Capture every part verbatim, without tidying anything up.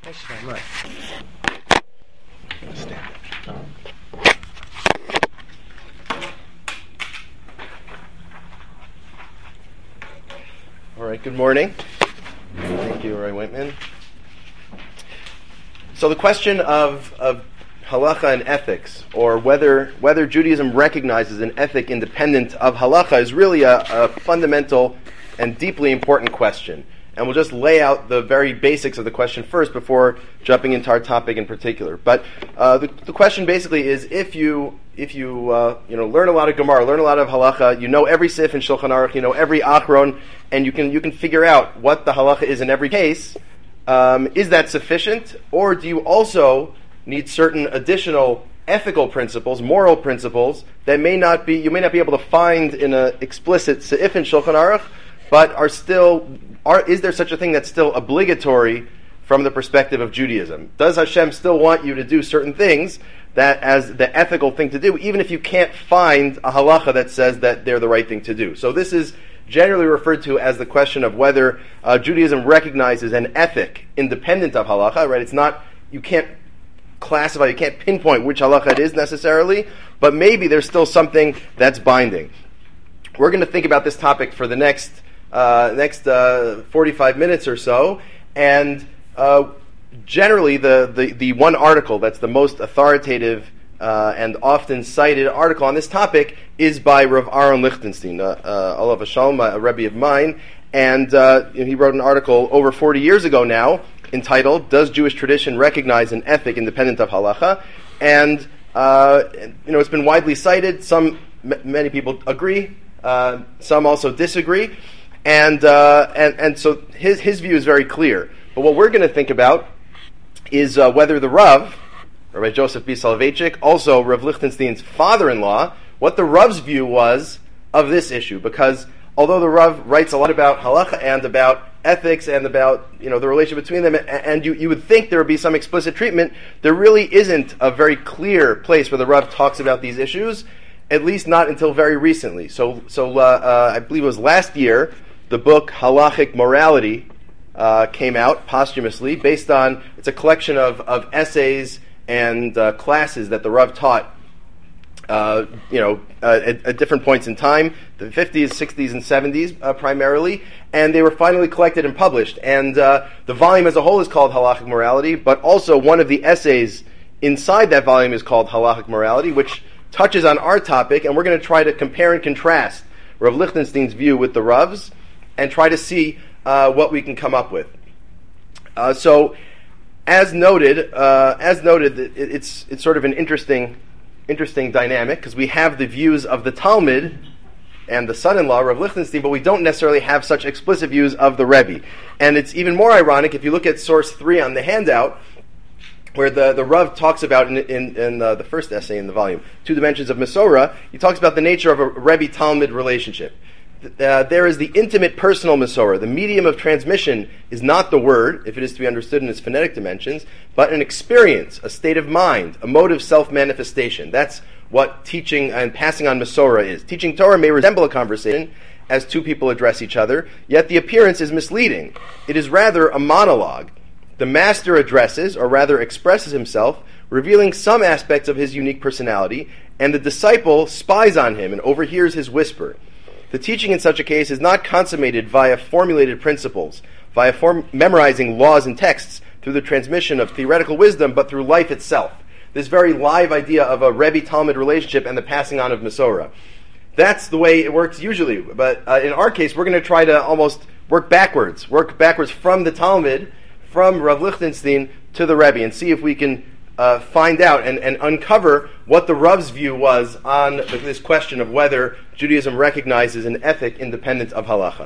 Thanks very much. Stand up. All right, good morning. Thank you, Roy Whitman. So the question of, of halacha and ethics, or whether whether Judaism recognizes an ethic independent of halacha, is really a, a fundamental and deeply important question. And we'll just lay out the very basics of the question first before jumping into our topic in particular. But uh, the, the question basically is, if you if you uh, you know learn a lot of Gemara, learn a lot of halacha, you know every sif in Shulchan Aruch, you know every achron, and you can you can figure out what the halacha is in every case. Um, is that sufficient, or do you also need certain additional ethical principles, moral principles that may not be you may not be able to find in an explicit seif in Shulchan Aruch, but are still are is there such a thing that's still obligatory from the perspective of Judaism? Does Hashem still want you to do certain things that as the ethical thing to do, even if you can't find a halacha that says that they're the right thing to do? So this is generally referred to as the question of whether uh, Judaism recognizes an ethic independent of halacha. Right? It's not you can't classify, you can't pinpoint which halacha it is necessarily, but maybe there's still something that's binding. We're going to think about this topic for the next uh, next uh, forty-five minutes or so, and uh, generally the, the, the one article that's the most authoritative uh, and often cited article on this topic is by Rav Aaron Lichtenstein, uh, uh, Olav Shalom, a Rebbe of mine, and uh, he wrote an article over forty years ago now entitled, "Does Jewish Tradition Recognize an Ethic Independent of Halacha?" And uh, you know, it's been widely cited. Some, m- many people agree. Uh, some also disagree. And uh, and and so his his view is very clear. But what we're going to think about is uh, whether the Rav, Rabbi Joseph B. Soloveitchik, also Rav Lichtenstein's father-in-law, what the Rav's view was of this issue. Because although the Rav writes a lot about halacha and about ethics and about you know the relationship between them, and you, you would think there would be some explicit treatment, there really isn't a very clear place where the Rav talks about these issues, at least not until very recently. So, so uh, uh, I believe it was last year, the book Halachic Morality uh, came out posthumously, based on, it's a collection of, of essays and uh, classes that the Rav taught Uh, you know, uh, at, at different points in time, the fifties, sixties, and seventies uh, primarily, and they were finally collected and published. And uh, the volume as a whole is called Halachic Morality, but also one of the essays inside that volume is called Halachic Morality, which touches on our topic, and we're going to try to compare and contrast Rav Lichtenstein's view with the Rav's, and try to see uh, what we can come up with. Uh, so, as noted, uh, as noted, it, it's it's sort of an interesting. Interesting dynamic, because we have the views of the Talmud and the son-in-law, Rav Lichtenstein, but we don't necessarily have such explicit views of the Rebbe. And it's even more ironic if you look at source three on the handout, where the, the Rav talks about, in, in, in uh, the first essay in the volume, Two Dimensions of Masorah, he talks about the nature of a Rebbe-Talmud relationship. Uh, there is the intimate personal Masorah. The medium of transmission is not the word, if it is to be understood in its phonetic dimensions, but an experience, a state of mind, a mode of self-manifestation. That's what teaching and passing on Masorah is. Teaching Torah may resemble a conversation as two people address each other, yet the appearance is misleading. It is rather a monologue. The master addresses, or rather expresses himself, revealing some aspects of his unique personality, and the disciple spies on him and overhears his whisper. The teaching in such a case is not consummated via formulated principles, via form- memorizing laws and texts through the transmission of theoretical wisdom, but through life itself. This very live idea of a Rebbe-Talmud relationship and the passing on of Masorah. That's the way it works usually. But uh, in our case, we're going to try to almost work backwards, work backwards from the Talmud, from Rav Lichtenstein to the Rebbe, and see if we can Uh, find out and, and uncover what the Rav's view was on this question of whether Judaism recognizes an ethic independent of halacha.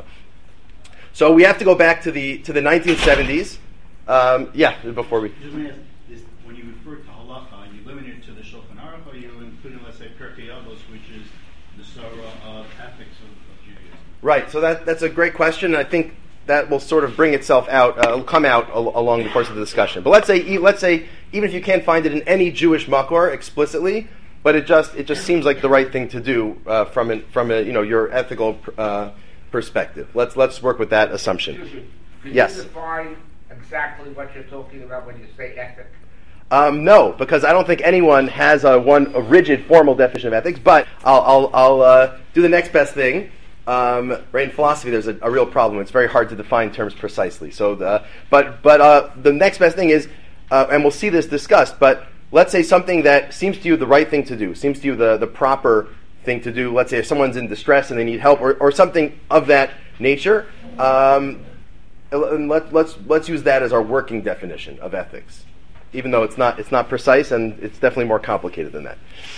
So we have to go back to the to the nineteen seventies. Um, yeah, before we. Just want to ask, is, when you refer to halacha, are you limited to the Shulchan Aruch, or are you including, let's say, Pirkei Avos, which is the Sorah of ethics of, of Judaism? Right. So that that's a great question. I think that will sort of bring itself out, uh, will come out al- along the course of the discussion. But let's say, let's say, even if you can't find it in any Jewish makor explicitly, but it just it just seems like the right thing to do uh, from an, from a, you know your ethical uh, perspective. Let's let's work with that assumption. Excuse me. Could Yes. you define exactly what you're talking about when you say ethic? Um, no, because I don't think anyone has a one a rigid formal definition of ethics. But I'll I'll, I'll uh, do the next best thing. Um, right, in philosophy, there's a, a real problem. It's very hard to define terms precisely. So, the, but but uh, the next best thing is, uh, and we'll see this discussed. But let's say something that seems to you the right thing to do, seems to you the, the proper thing to do. Let's say if someone's in distress and they need help, or, or something of that nature. Um, and let, let's let's use that as our working definition of ethics, even though it's not it's not precise and it's definitely more complicated than that.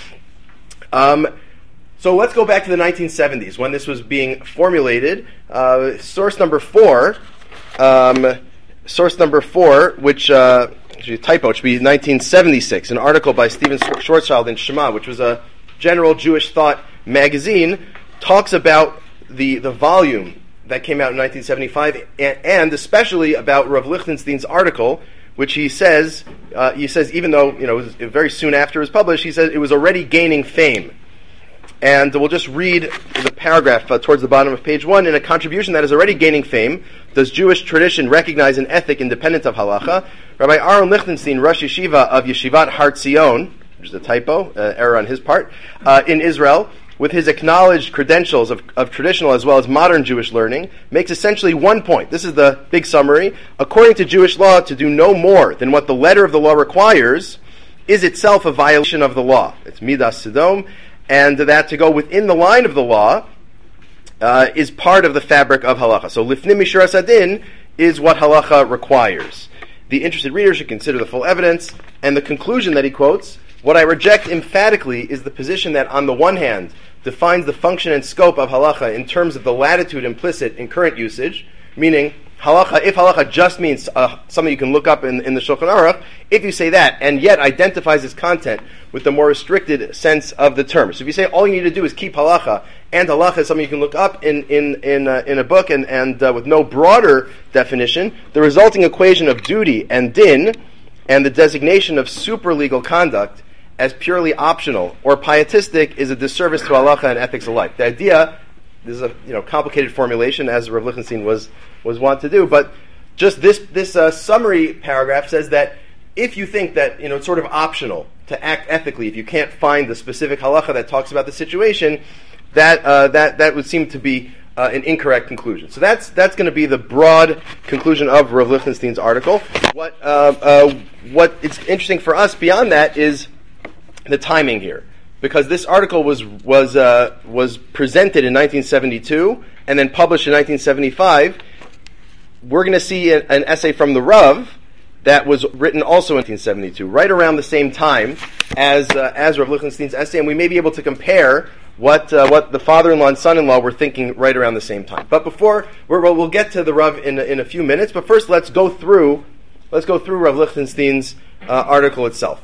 Um, So let's go back to the nineteen seventies when this was being formulated. Uh, source number four, um, source number four, which uh, actually a typo, it should be nineteen seventy-six, an article by Stephen Schwarzschild in Shema, which was a general Jewish thought magazine, talks about the the volume that came out in nineteen seventy-five, and, and especially about Rav Lichtenstein's article, which he says uh, he says even though you know it was very soon after it was published, he said it was already gaining fame. And we'll just read the paragraph uh, towards the bottom of page one. In a contribution that is already gaining fame, does Jewish tradition recognize an ethic independent of halacha? Rabbi Aaron Lichtenstein, Rosh Yeshiva of Yeshivat Har Tzion, which is a typo, uh, error on his part, uh, in Israel, with his acknowledged credentials of, of traditional as well as modern Jewish learning, makes essentially one point. This is the big summary. According to Jewish law, to do no more than what the letter of the law requires is itself a violation of the law. It's Midas Sodom. And that to go within the line of the law uh, is part of the fabric of halacha. So lifnim mishuras adin is what halacha requires. The interested reader should consider the full evidence, and the conclusion that he quotes, what I reject emphatically is the position that on the one hand defines the function and scope of halacha in terms of the latitude implicit in current usage, meaning halacha, if halacha just means uh, something you can look up in, in the Shulchan Aruch, if you say that, and yet identifies its content with the more restricted sense of the term. So if you say all you need to do is keep halacha, and halacha is something you can look up in in in, uh, in a book, and, and uh, with no broader definition, the resulting equation of duty and din, and the designation of superlegal conduct as purely optional or pietistic is a disservice to halacha and ethics alike. The idea, this is a you know complicated formulation, as Rav Lichtenstein was was wont to do, but just this this uh, summary paragraph says that if you think that you know it's sort of optional to act ethically, if you can't find the specific halacha that talks about the situation, that uh, that that would seem to be uh, an incorrect conclusion. So that's that's going to be the broad conclusion of Rav Lichtenstein's article. What uh, uh, what is interesting for us beyond that is the timing here, because this article was was uh, was presented in nineteen seventy-two and then published in nineteen seventy-five. We're going to see a, an essay from the Rav that was written also in nineteen seventy-two, right around the same time as uh, as Rav Lichtenstein's essay, and we may be able to compare what uh, what the father-in-law and son-in-law were thinking right around the same time. But before we're, we'll get to the Rav in in a few minutes. But first, let's go through let's go through Rav Lichtenstein's uh, article itself.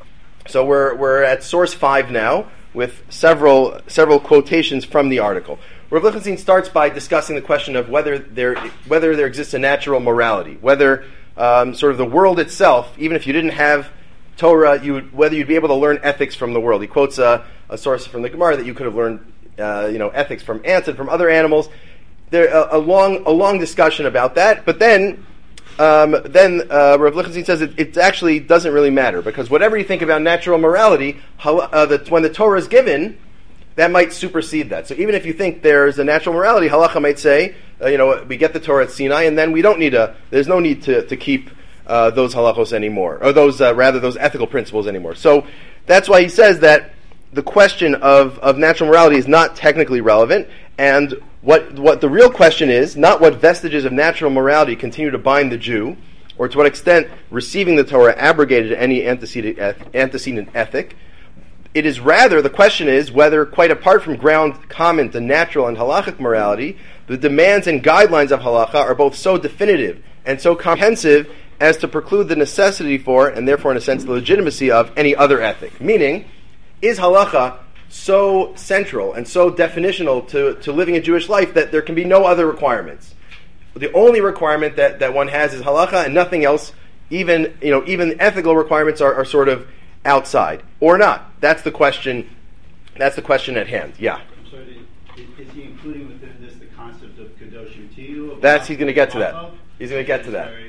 So we're we're at source five now with several several quotations from the article. Rav Lichtenstein starts by discussing the question of whether there whether there exists a natural morality, whether um, sort of the world itself, even if you didn't have Torah, you would, whether you'd be able to learn ethics from the world. He quotes a, a source from the Gemara that you could have learned, uh, you know, ethics from ants and from other animals. There a, a long a long discussion about that, but then um, then uh, Rav Lichtenstein says it, it actually doesn't really matter, because whatever you think about natural morality, how, uh, the, when the Torah is given, that might supersede that. So even if you think there's a natural morality, halacha might say, uh, you know, we get the Torah at Sinai, and then we don't need a, there's no need to, to keep uh, those halachos anymore, or those, uh, rather, those ethical principles anymore. So that's why he says that the question of, of natural morality is not technically relevant, and what what the real question is, not what vestiges of natural morality continue to bind the Jew, or to what extent receiving the Torah abrogated any antecedent, antecedent ethic. It is rather, the question is whether, quite apart from ground common to natural and halachic morality, the demands and guidelines of halacha are both so definitive and so comprehensive as to preclude the necessity for, and therefore in a sense the legitimacy of, any other ethic. Meaning, is halacha so central and so definitional to, to living a Jewish life that there can be no other requirements? The only requirement that, that one has is halacha, and nothing else. Even you know even ethical requirements are, are sort of outside, or not. That's the question. That's the question at hand. Yeah. I'm sorry. Is, is he including within this the concept of kadosh u'tiyu? That's he's going to get to that. He's going to get to that.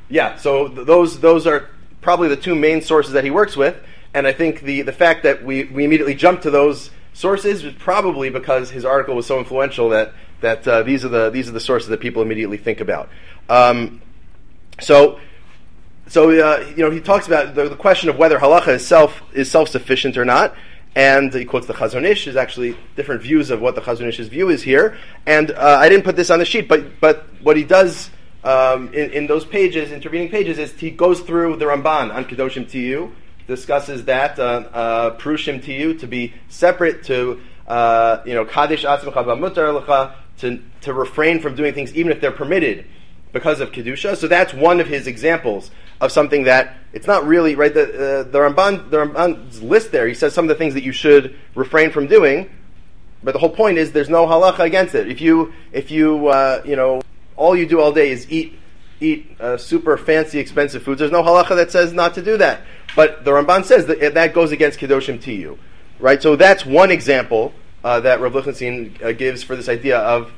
Yeah, so th- those those are probably the two main sources that he works with, and I think the, the fact that we, we immediately jump to those sources was probably because his article was so influential that that uh, these are the these are the sources that people immediately think about. Um, so. So uh, you know he talks about the, the question of whether halacha is self is self sufficient or not, and he quotes the Chazon Ish. There's actually different views of what the Chazon Ish's view is here, and uh, I didn't put this on the sheet, but but what he does um, in, in those pages, intervening pages, is he goes through the Ramban on Kedoshim Tiyu, discusses that uh, uh, Prushim Tiyu to be separate to uh, you know Kaddish Atzmecha B'Mutar Lecha, to to refrain from doing things even if they're permitted because of Kedusha. So that's one of his examples of something that it's not really, right, the, uh, the Ramban, the Ramban's list there, he says some of the things that you should refrain from doing, but the whole point is there's no halacha against it. If you, if you, uh, you know, all you do all day is eat, eat uh, super fancy, expensive foods, there's no halacha that says not to do that. But the Ramban says that that goes against Kedoshim Tiyu, right? So that's one example uh, that Rav Lichtenstein uh, gives for this idea of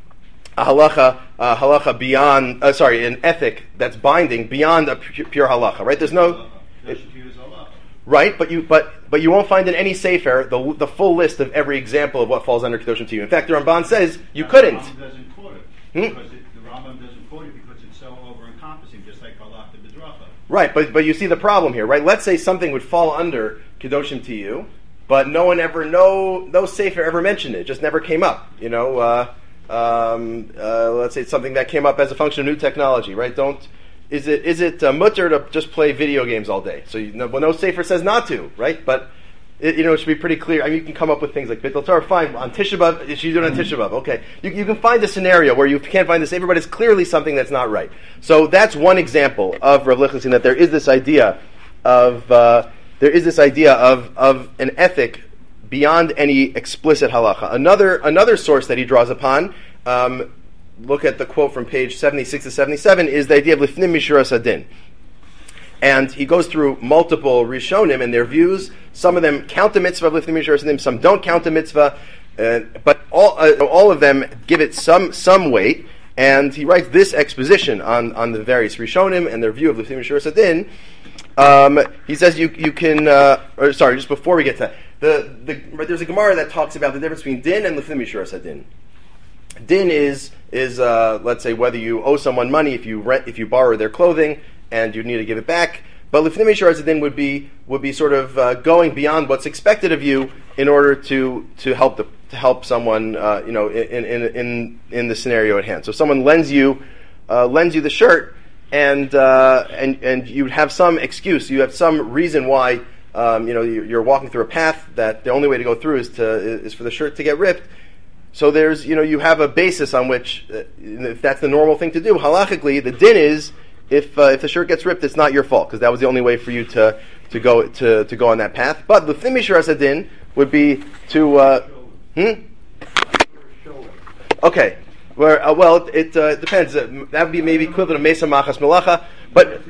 a halacha, uh, halacha beyond, uh, sorry, an ethic that's binding beyond a pure, pure halacha, right? There's no, it, right? But you, but but you won't find in any sefer the the full list of every example of what falls under Kedoshim Tiyu. In fact, the Ramban says you yeah, couldn't. The Rambam doesn't quote it Hmm? because it, the Rambam doesn't quote it because it's so over-encompassing, just like halacha b'dracha. Right, but but you see the problem here, right? Let's say something would fall under Kedoshim Tiyu, but no one ever, no no sefer ever mentioned it. It just never came up, you know. Uh, Um, uh, let's say it's something that came up as a function of new technology, right? Don't is it is it uh, mutter to just play video games all day? So you know, well, no sefer says not to, right? But it, you know it should be pretty clear. I mean, you can come up with things like Bittul Torah, fine on Tisha B'av. You should do it on Tisha B'av, okay? You, you can find a scenario where you can't find the sefer, but it's clearly something that's not right. So that's one example of Rav Lichtenstein, that there is this idea of uh, there is this idea of of an ethic beyond any explicit halacha. Another another source that he draws upon, um, look at the quote from page seventy-six to seventy-seven, is the idea of Lifnim Mishuras Hadin. And he goes through multiple Rishonim and their views. Some of them count the mitzvah of Lifnim Mishuras Hadin, some don't count the mitzvah, uh, but all uh, all of them give it some some weight. And he writes this exposition on, on the various Rishonim and their view of Lifnim Mishuras Hadin. Um, he says you you can, uh, or sorry, just before we get to that, the, the there's a Gemara that talks about the difference between din and Lifnim Mishuras Hadin. Din is is uh, let's say whether you owe someone money if you rent if you borrow their clothing and you need to give it back. But Lifnim Mishuras Hadin would be would be sort of uh, going beyond what's expected of you in order to to help the to help someone uh, you know in, in in in the scenario at hand. So someone lends you uh, lends you the shirt. And uh, and and you have some excuse, you have some reason why um, you know you're walking through a path that the only way to go through is to is for the shirt to get ripped. So there's you know you have a basis on which uh, if that's the normal thing to do. Halachically, the din is if uh, if the shirt gets ripped, it's not your fault because that was the only way for you to to go to, to go on that path. But the Lifnim Mishuras Hadin would be to uh, hmm? Okay. Where, uh, well, it, it uh, depends. Uh, that would be maybe equivalent of Mesa Machas Melacha. But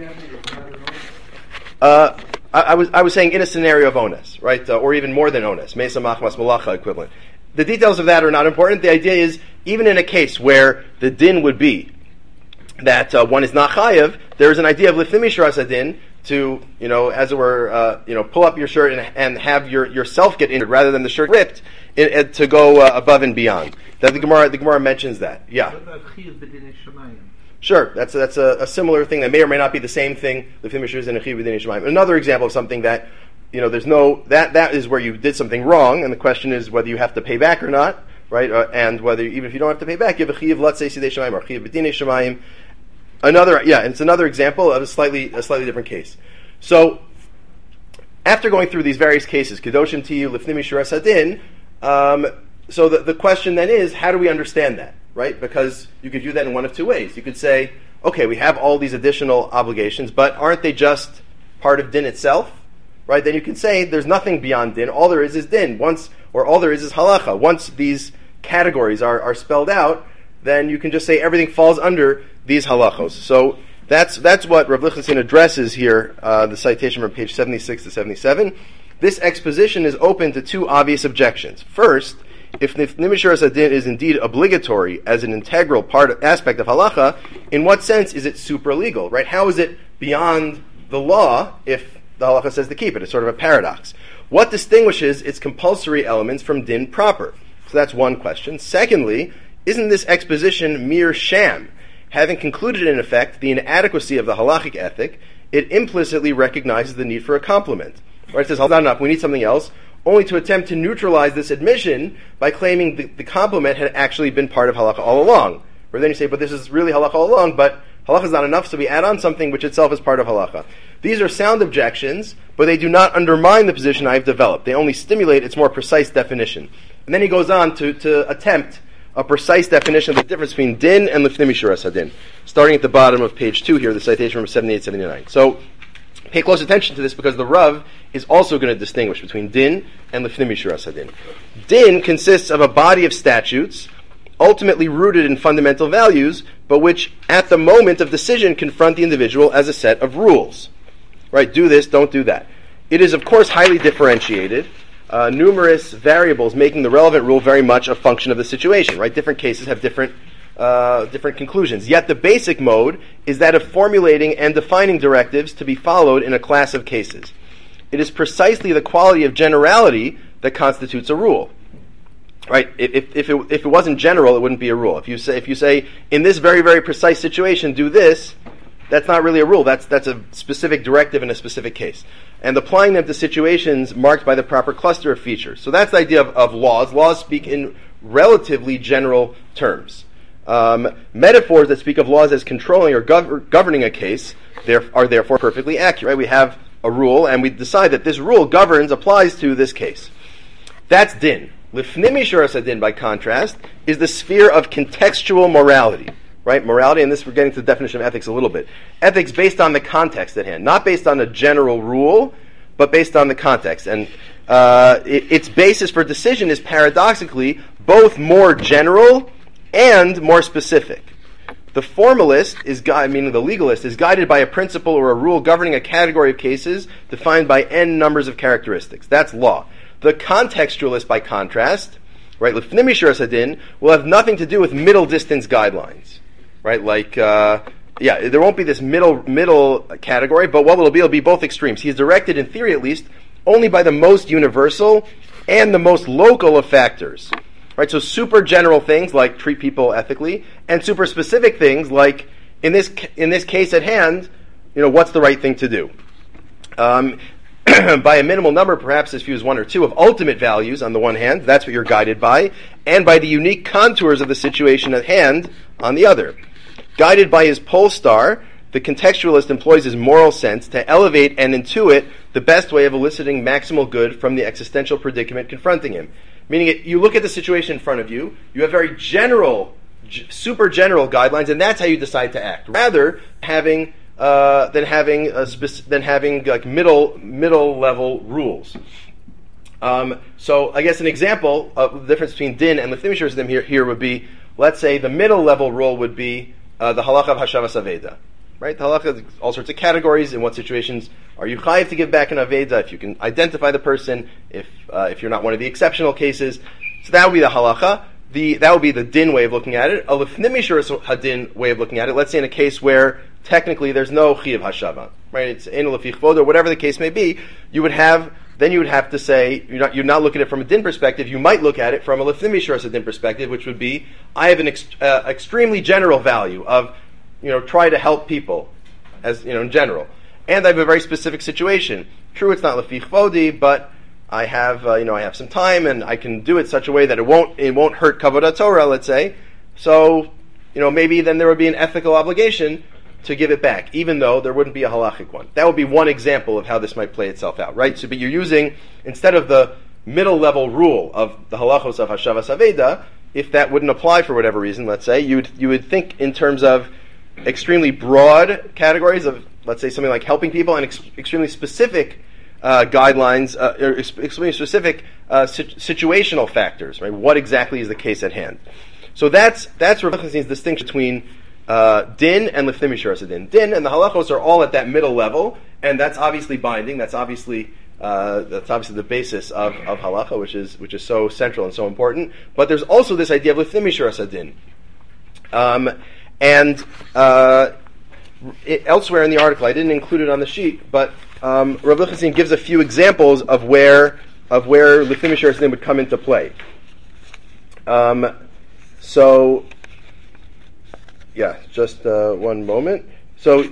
uh, I, I was I was saying in a scenario of onus, right, uh, or even more than onus, Mesa Machas Melacha equivalent. The details of that are not important. The idea is even in a case where the din would be that uh, one is not chayav, there is an idea of Lifnim Mishuras Hadin to you know as it were uh, you know pull up your shirt and, and have your yourself get injured rather than the shirt ripped in, in, to go uh, above and beyond. That the Gemara, the Gemara mentions that. Yeah. Sure. That's a, that's a, a similar thing that may or may not be the same thing. Another example of something that you know, there's no that that is where you did something wrong, and the question is whether you have to pay back or not, right? Uh, and whether even if you don't have to pay back, you have a chiyav let's say sidei shamayim or chiyav b'dinei shamayim. Another, yeah, it's another example of a slightly a slightly different case. So after going through these various cases, Kedoshim Tiyu, Lifnim Mishuras Hadin. Um, So the, the question then is, how do we understand that, right? Because you could do that in one of two ways. You could say, okay, we have all these additional obligations, but aren't they just part of din itself, right? Then you can say there's nothing beyond din. All there is is din. Once, or all there is is halacha. Once these categories are, are spelled out, then you can just say everything falls under these halachos. So that's that's what Rav Lichtenstein addresses here, uh, the citation from page seventy-six to seventy-seven. This exposition is open to two obvious objections. First, if Lifnei Mishuras Hadin is indeed obligatory as an integral part aspect of halacha, in what sense is it supralegal, right? How is it beyond the law if the halacha says to keep it? It's sort of a paradox. What distinguishes its compulsory elements from din proper? So that's one question. Secondly, isn't this exposition mere sham? Having concluded in effect the inadequacy of the halachic ethic, it implicitly recognizes the need for a complement. Right? It says, not enough, we need something else, only to attempt to neutralize this admission by claiming the, the complement had actually been part of halacha all along. Or then you say, but this is really halacha all along, but halacha is not enough, so we add on something which itself is part of halacha. These are sound objections, but they do not undermine the position I've developed. They only stimulate its more precise definition. And then he goes on to, to attempt a precise definition of the difference between din and lifnei mishuras hadin. Starting at the bottom of page two here, the citation from seventy-eight seventy-nine. So, pay close attention to this because the Rav is also going to distinguish between din and lifnei mishuras hadin. Din consists of a body of statutes ultimately rooted in fundamental values, but which at the moment of decision confront the individual as a set of rules. Right? Do this, don't do that. It is, of course, highly differentiated. Uh, numerous variables making the relevant rule very much a function of the situation, right? Different cases have different uh, different conclusions. Yet the basic mode is that of formulating and defining directives to be followed in a class of cases. It is precisely the quality of generality that constitutes a rule, right? If if it, if it wasn't general, it wouldn't be a rule. If you say if you say in this very very precise situation, do this. That's not really a rule. That's that's a specific directive in a specific case. And applying them to situations marked by the proper cluster of features. So that's the idea of, of laws. Laws speak in relatively general terms. Um, metaphors that speak of laws as controlling or gov- governing a case there, are therefore perfectly accurate. Right? We have a rule, and we decide that this rule governs, applies to this case. That's din. Lifnei mishuras hadin, by contrast, is the sphere of contextual morality. Right? Morality, and this we're getting to the definition of ethics a little bit. Ethics based on the context at hand, not based on a general rule, but based on the context. And uh, it, its basis for decision is paradoxically both more general and more specific. The formalist is gui- meaning the legalist is guided by a principle or a rule governing a category of cases defined by n numbers of characteristics. That's law. The contextualist, by contrast, right, lifnei mishuras hadin, will have nothing to do with middle distance guidelines. Right, like, uh, yeah, there won't be this middle middle category, but what will it be? It'll be both extremes. He is directed, in theory at least, only by the most universal and the most local of factors. Right, so super general things like treat people ethically, and super specific things like, in this in this case at hand, you know, what's the right thing to do? Um, by a minimal number, perhaps as few as one or two, of ultimate values on the one hand, that's what you're guided by, and by the unique contours of the situation at hand on the other. Guided by his pole star, the contextualist employs his moral sense to elevate and intuit the best way of eliciting maximal good from the existential predicament confronting him. Meaning, it, you look at the situation in front of you, you have very general, g- super general guidelines, and that's how you decide to act. Rather, having uh, than having a spec- than having like middle middle level rules. Um, so, I guess an example of the difference between din and lifnei mishuras hadin here, here would be, let's say, the middle level rule would be uh, the halacha of hashavas aveda. Right? The halacha, all sorts of categories. In what situations are you chayiv to give back an aveda? If you can identify the person, if uh, if you're not one of the exceptional cases, so that would be the halacha. The that would be the din way of looking at it. A lifnei mishuras hadin way of looking at it. Let's say in a case where technically there's no chiyuv hashava, right? It's ein lefi chvod, or whatever the case may be. You would have then you would have to say you're not you're not looking at it from a din perspective. You might look at it from a lifnei mishuras hadin perspective, which would be I have an ex- uh, extremely general value of, you know, try to help people, as you know, in general. And I have a very specific situation. True, it's not lefi chvodi, but I have, uh, you know, I have some time, and I can do it such a way that it won't, it won't hurt kavod haTorah, let's say. So, you know, maybe then there would be an ethical obligation to give it back, even though there wouldn't be a halachic one. That would be one example of how this might play itself out, right? So, but you're using, instead of the middle level rule of the halachos of hashavas aveda, if that wouldn't apply for whatever reason, let's say, you would, you would think in terms of extremely broad categories of, let's say, something like helping people, and ex- extremely specific uh, guidelines, uh, or ex- extremely specific uh, sit- situational factors, right? What exactly is the case at hand? So that's that's Rav Lichtenstein's distinction between uh, din and lifnei mishuras hadin. Din and the halachos are all at that middle level, and that's obviously binding. That's obviously Uh, that's obviously the basis of, of halacha, which is which is so central and so important. But there's also this idea of lifnim mishuras hadin. Um, and uh, it, elsewhere in the article, I didn't include it on the sheet, but um, Rav Lichtenstein gives a few examples of where of where lifnim mishuras hadin would come into play. Um, so, yeah, just uh, one moment. So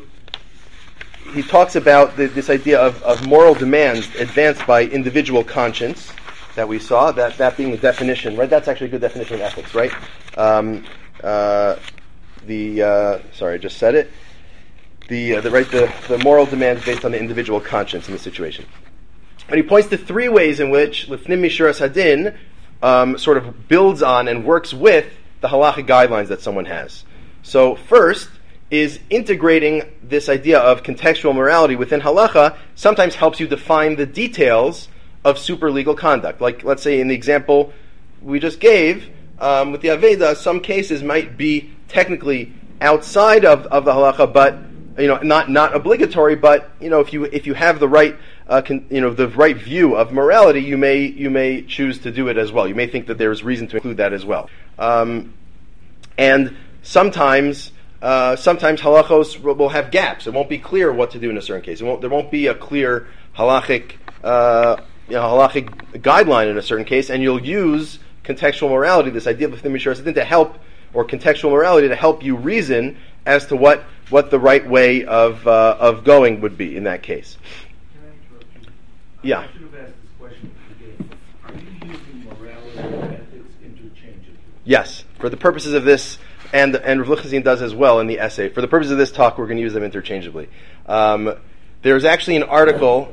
he talks about the, this idea of, of moral demands advanced by individual conscience that we saw, that, that being the definition, right? That's actually a good definition of ethics, right? Um, uh, the, uh, sorry, I just said it. The, uh, the, right, the, the moral demands based on the individual conscience in the situation. And he points to three ways in which Lifnim Mishuras Hadin um, sort of builds on and works with the halachic guidelines that someone has. So first, is integrating this idea of contextual morality within halacha sometimes helps you define the details of super legal conduct. Like, let's say in the example we just gave, um, with the Aveda, some cases might be technically outside of, of the halacha, but, you know, not, not obligatory, but, you know, if you, if you have the right, uh, con, you know, the right view of morality, you may, you may choose to do it as well. You may think that there is reason to include that as well. Um, and sometimes, Uh, sometimes halachos will have gaps. It won't be clear what to do in a certain case. It won't, there won't be a clear halachic, uh, you know, halachic guideline in a certain case, and you'll use contextual morality, this idea of lifnim mishuras hadin, to help, or contextual morality to help you reason as to what, what the right way of uh, of going would be in that case. Can I interrupt you? Yeah. I should have asked this question again. Are you using morality and ethics interchangeably? Yes, for the purposes of this. And and Rav Lichtenstein does as well in the essay. For the purpose of this talk, we're going to use them interchangeably. Um, there's actually an article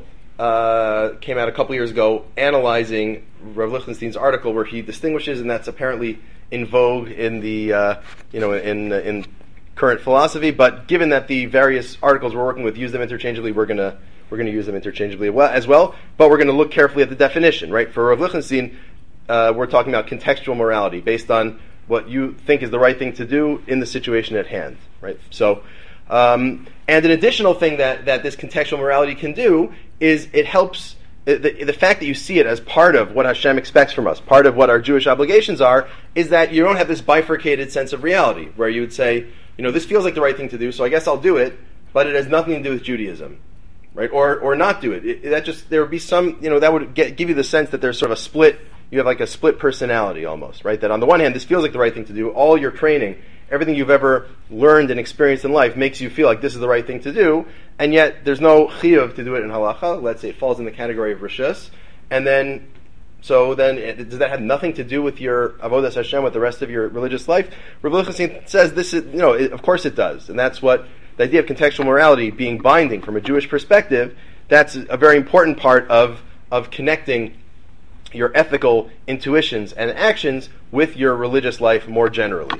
uh, came out a couple years ago analyzing Rav Lichtenstein's article where he distinguishes, and that's apparently in vogue in the uh, you know in in current philosophy. But given that the various articles we're working with use them interchangeably, we're gonna we're going to use them interchangeably as well. But we're going to look carefully at the definition. Right, for Rav Lichtenstein, uh, we're talking about contextual morality based on what you think is the right thing to do in the situation at hand, right? So, um, and an additional thing that, that this contextual morality can do is it helps, the, the fact that you see it as part of what Hashem expects from us, part of what our Jewish obligations are, is that you don't have this bifurcated sense of reality, where you would say, you know, this feels like the right thing to do, so I guess I'll do it, but it has nothing to do with Judaism, right? Or or not do it. it that just, there would be some, you know, that would get, give you the sense that there's sort of a split. You have like a split personality almost, right? That on the one hand, this feels like the right thing to do. All your training, everything you've ever learned and experienced in life makes you feel like this is the right thing to do, and yet there's no chiyuv to do it in halacha. Let's say it falls in the category of rishus. And then, so then, it, does that have nothing to do with your avodas Hashem, with the rest of your religious life? Rav Lichtenstein says this is, you know, it, of course it does. And that's what, the idea of contextual morality being binding from a Jewish perspective, that's a very important part of, of connecting your ethical intuitions and actions with your religious life more generally.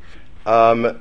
Um,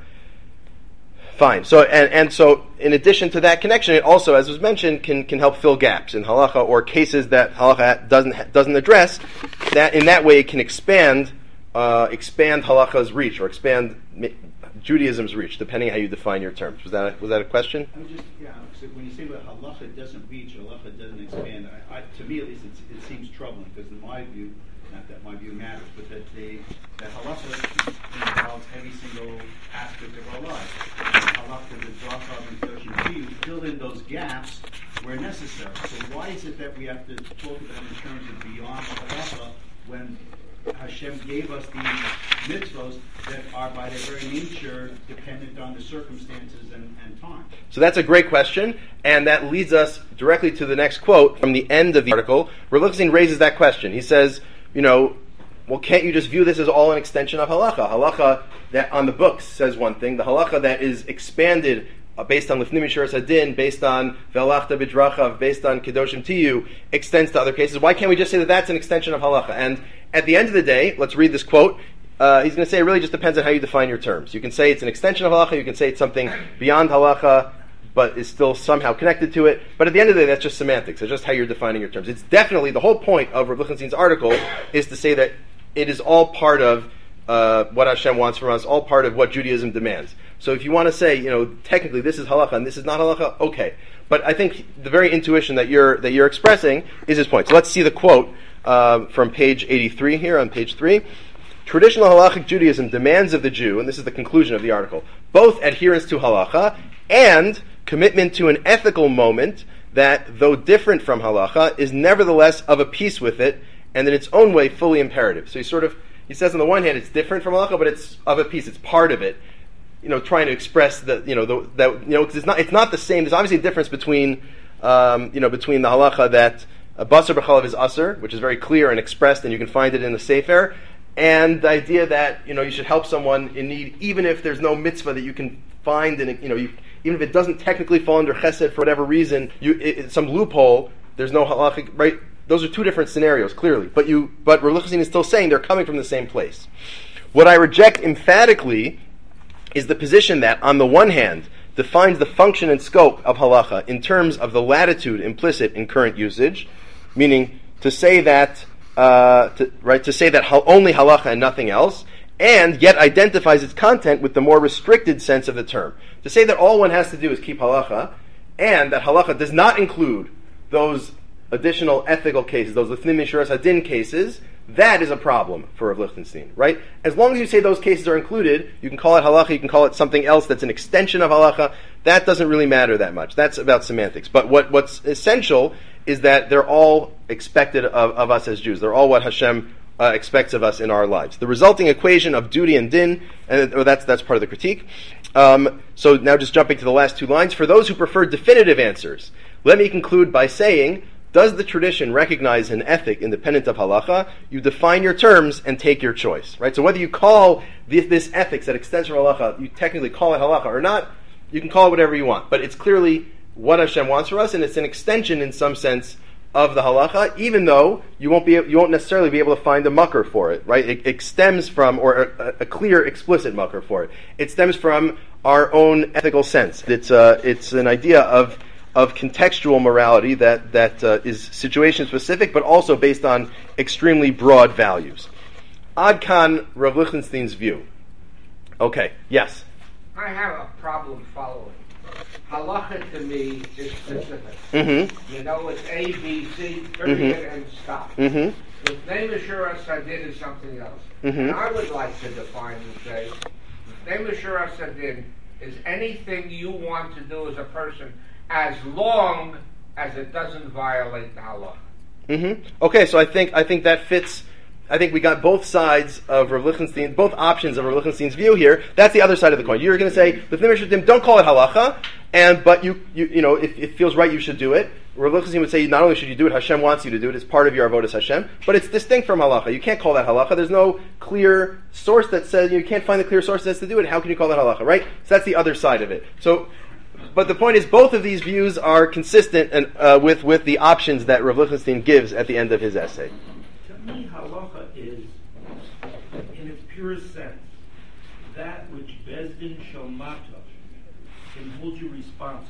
fine. So and, and so in addition to that connection, it also, as was mentioned, can can help fill gaps in halacha or cases that halacha doesn't doesn't address. That in that way it can expand uh, expand halacha's reach or expand Judaism's reach, depending how you define your terms. Was that a, was that a question? I was just yeah. So when you say that halacha doesn't reach, halacha doesn't expand, I, I, to me at least, it's, it seems troubling because in my view, not that my view matters, but that they that halacha involves every single aspect of our lives. And halacha, the drachov and kedoshim you fill in those gaps where necessary. So why is it that we have to talk about in terms of beyond halacha when Hashem gave us these mitzvos that are by their very nature dependent on the circumstances and, and time? So that's a great question, and that leads us directly to the next quote from the end of the article. Rav Lichtenstein raises that question. He says, you know, well, can't you just view this as all an extension of halacha? Halacha that on the books says one thing. The halacha that is expanded Uh, based on Lifnim Mishuras Hadin, based on Ve'alachta B'drachav, based on Kedoshim Tiyu, extends to other cases. Why can't we just say that that's an extension of halacha? And at the end of the day, let's read this quote. Uh, he's going to say it really just depends on how you define your terms. You can say it's an extension of halacha, you can say it's something beyond halacha, but is still somehow connected to it. But at the end of the day, that's just semantics. It's just how you're defining your terms. It's definitely, the whole point of Rav Lichtenstein's article is to say that it is all part of uh, what Hashem wants from us, all part of what Judaism demands. So if you want to say, you know, technically this is halacha and this is not halacha, okay. But I think the very intuition that you're that you're expressing is his point. So let's see the quote uh, from page eighty-three here on page three. Traditional halachic Judaism demands of the Jew, and this is the conclusion of the article, both adherence to halacha and commitment to an ethical moment that, though different from halacha, is nevertheless of a piece with it, and in its own way fully imperative. So he sort of, he says on the one hand it's different from halacha, but it's of a piece, it's part of it. You know, trying to express the, you know, the, that, you know, because it's not, it's not the same. There's obviously a difference between, um, you know, between the halacha that uh, basar b'chalav is asur, which is very clear and expressed, and you can find it in the Sefer, and the idea that, you know, you should help someone in need, even if there's no mitzvah that you can find, in, you know, you, even if it doesn't technically fall under chesed for whatever reason, you, it, it's some loophole. There's no halachic, right? Those are two different scenarios, clearly. But you, but Rav Lichtenstein is still saying they're coming from the same place. What I reject emphatically is the position that, on the one hand, defines the function and scope of halacha in terms of the latitude implicit in current usage, meaning to say that, uh, to, right, to say that hal- only halacha and nothing else, and yet identifies its content with the more restricted sense of the term. To say that all one has to do is keep halacha, and that halacha does not include those additional ethical cases, those lifnim mishuras hadin cases, that is a problem for Rav Lichtenstein, right? As long as you say those cases are included, you can call it halacha, you can call it something else that's an extension of halacha. That doesn't really matter that much. That's about semantics. But what, what's essential is that they're all expected of, of us as Jews. They're all what Hashem uh, expects of us in our lives. The resulting equation of duty and din, and oh, that's that's part of the critique. Um, so now just jumping to the last two lines. For those who prefer definitive answers, let me conclude by saying, does the tradition recognize an ethic independent of halacha? You define your terms and take your choice, right? So whether you call this, this ethics that extends from halacha, you technically call it halacha or not, you can call it whatever you want. But it's clearly what Hashem wants for us, and it's an extension in some sense of the halacha, even though you won't be you won't necessarily be able to find a mucker for it, right? It, it stems from, or a, a clear, explicit mucker for it. It stems from our own ethical sense. It's uh, it's an idea of of contextual morality that that uh, is situation specific, but also based on extremely broad values. Ad kan Rav Lichtenstein's view. Okay, yes. I have a problem following. Halacha to me is specific. Mm-hmm. You know, it's A, B, C, period, Mm-hmm. and stop. Mm-hmm. With name assurance Sadin is something else. Mm-hmm. And I would like to define and say, name assurance Sadin is anything you want to do as a person as long as it doesn't violate the halacha. Mm-hmm. Okay, so I think I think that fits. I think we got both sides of Rav Lichtenstein, both options of Rav Lichtenstein's view here. That's the other side of the coin. You're going to say, don't call it halacha, and but you you, you know, if it feels right, you should do it. Rav Lichtenstein would say, not only should you do it, Hashem wants you to do it. It's part of your avodas Hashem, but it's distinct from halacha. You can't call that halacha. There's no clear source that says, you can't find the clear source that says to do it. How can you call that halacha, right? So that's the other side of it. So, but the point is, both of these views are consistent and, uh, with, with the options that Rav Lichtenstein gives at the end of his essay. To me, halacha is, in its purest sense, that which Bezdin Shalmata can hold you responsible.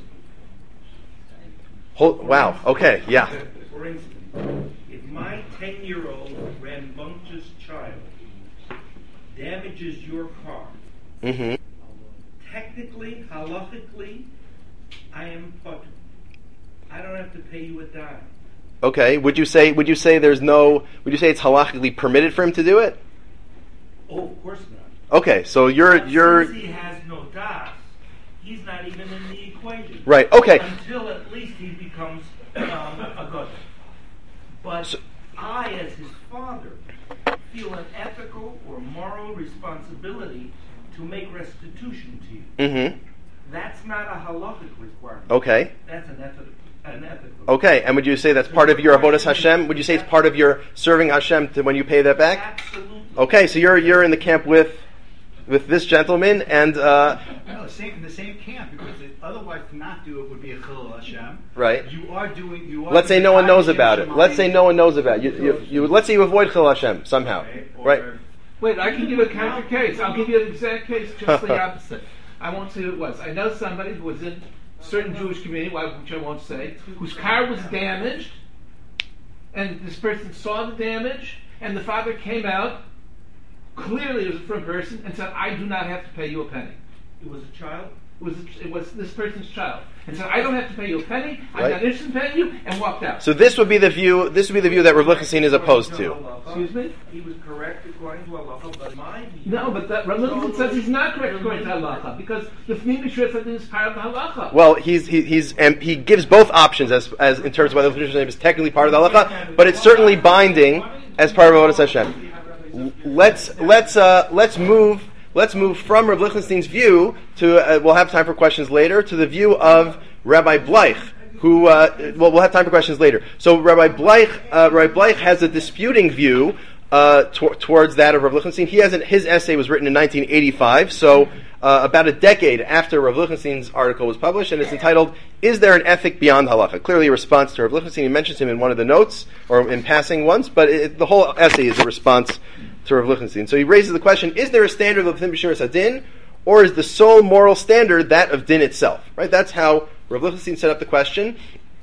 Hold, wow, okay, yeah. For instance, if my ten-year-old rambunctious child damages your car, Mm-hmm. technically, halachically, I am fucked. I don't have to pay you a dime. Okay, would you say would you say there's no would you say it's halachically permitted for him to do it? Oh, of course not. Okay, so you're But you're since he has no das, he's not even in the equation. right. Okay, Until at least he becomes um, a god. But So- I, as his father, feel an ethical or moral responsibility to make restitution to you. mm-hmm. That's not a halachic requirement. Okay, That's an ethical. An ethical. okay, and would you say that's part of your avodas Hashem? Would you say it's part of your serving Hashem to when you pay that back? Absolutely. Okay, so you're you're in the camp with with this gentleman, and uh, No, the same, the same camp, because it, otherwise to not do it would be a chilul Hashem. right. You are doing. You are. Let's say no one knows about it. Hashem Let's say no one knows about it. You, you, you let's say you avoid Chil Hashem somehow, Or- right? Wait, I can give a counter case. I'll give you an exact case, just the opposite. I won't say who it was. I know somebody who was in a certain Jewish community, which I won't say, whose car was damaged, and this person saw the damage, and the father came out, clearly it was from a person, and said, I do not have to pay you a penny. It was a child? It was, it was this person's child. And said, I don't have to pay you a penny, I'm Right. not interested in paying you, and walked out. So this would be the view. This would be the view that Rav Lichtenstein is opposed to. Excuse me? He was correct according to halacha, but my view... No, but that Rav Lichtenstein says he's not correct according to halacha, because the Fnei Mishra said is part of the halacha. Well, he's he, he's and he gives both options as as in terms of whether the Fnei Mishra is technically part of the halacha, but it's certainly binding as part of Avodas Hashem. Let's let's uh, let's move. Let's move from Rav Lichtenstein's view to, uh, we'll have time for questions later, to the view of Rabbi Bleich, who, uh, well, we'll have time for questions later. So Rabbi Bleich, uh, Rabbi Bleich has a disputing view uh, t- towards that of Rav Lichtenstein. He has an, his essay was written in nineteen eighty-five, so uh, about a decade after Rav Lichtenstein's article was published, and it's entitled, Is There an Ethic Beyond Halacha? Clearly a response to Rav Lichtenstein. He mentions him in one of the notes, or in passing once, but it, the whole essay is a response to Rav Lichtenstein. So he raises the question, is there a standard of B'shiras Hadin, or is the sole moral standard that of Din itself? Right? That's how Rav Lichtenstein set up the question.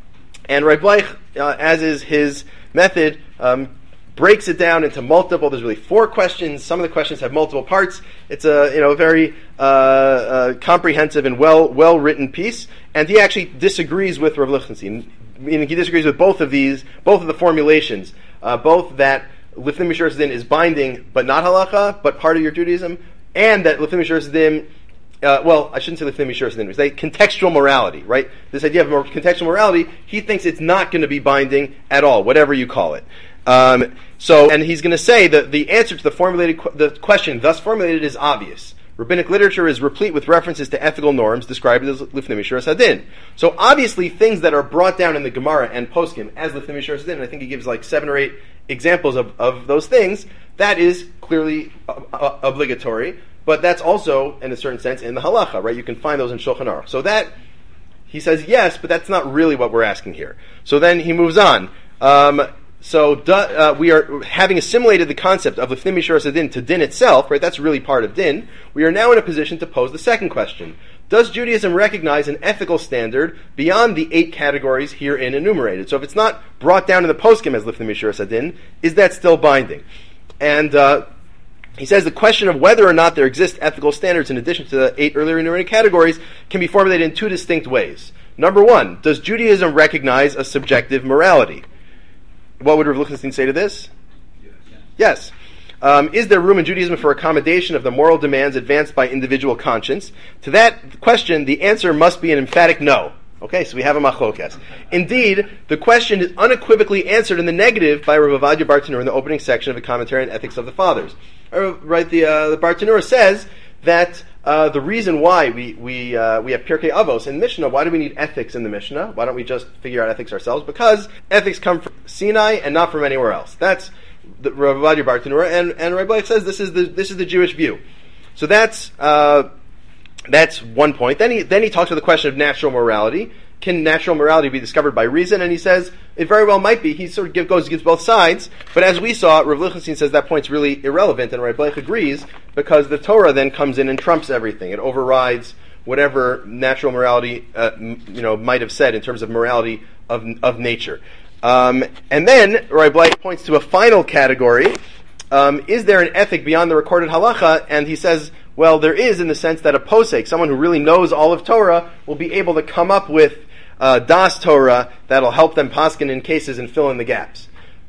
And Rabbi Bleich, uh, as is his method, um, breaks it down into multiple, there's really four questions. Some of the questions have multiple parts. It's a, you know, very uh, uh, comprehensive and well, well-written piece. And he actually disagrees with Rav Lichtenstein, meaning he disagrees with both of these, both of the formulations, uh, both that Lifnei Mishuras Din is binding, but not halacha, but part of your Judaism, and that Lifnei Mishuras Din, uh, well, I shouldn't say Lifnei Mishuras Din, say contextual morality, right? This idea of more contextual morality, he thinks it's not going to be binding at all, whatever you call it. Um, so, and he's going to say that the answer to the formulated qu- the question thus formulated is obvious. Rabbinic literature is replete with references to ethical norms described as Lifnei Mishuras Hadin. So obviously things that are brought down in the Gemara and Poskim as Lifnei Mishuras Hadin, I think he gives like seven or eight examples of, of those things, that is clearly uh, uh, obligatory, but that's also, in a certain sense, in the halacha, right? You can find those in Shulchan Aruch. So that, he says yes, but that's not really what we're asking here. So then he moves on. Um, so du, uh, we are, having assimilated the concept of Lifnei Mishuras Hadin to Din itself, right? That's really part of Din. We are now in a position to pose the second question. Does Judaism recognize an ethical standard beyond the eight categories herein enumerated? So if it's not brought down in the poskim as Lifnei Mishuras Hadin, is that still binding? And uh, he says the question of whether or not there exist ethical standards in addition to the eight earlier enumerated categories can be formulated in two distinct ways. Number one, does Judaism recognize a subjective morality? What would Rav Lichtenstein say to this? Yes. Yes. Um, is there room in Judaism for accommodation of the moral demands advanced by individual conscience? To that question, the answer must be an emphatic no. Okay, so we have a machlokas. Indeed, the question is unequivocally answered in the negative by Rav Ovadia Bartenura in the opening section of the Commentary on Ethics of the Fathers. Uh, right, the, uh, the Bartenura says that uh, the reason why we we uh, we have Pirkei Avos in Mishnah, why do we need ethics in the Mishnah? Why don't we just figure out ethics ourselves? Because ethics come from Sinai and not from anywhere else. That's the Rav Ovadia Bartenura, and and Rabbi Bleich says this is the this is the Jewish view. So that's uh, that's one point. Then he then he talks about the question of natural morality. Can natural morality be discovered by reason? And he says it very well might be. He sort of give, goes gives both sides. But as we saw, Rav Lichtenstein says that point's really irrelevant, and Rabbi Bleich agrees because the Torah then comes in and trumps everything. It overrides whatever natural morality uh, m- you know might have said in terms of morality of of nature. Um, and then Rabbi Bleich points to a final category. Um, is there an ethic beyond the recorded halacha? And he says, well, there is in the sense that a posek, someone who really knows all of Torah, will be able to come up with uh, das Torah that'll help them paskin in cases and fill in the gaps.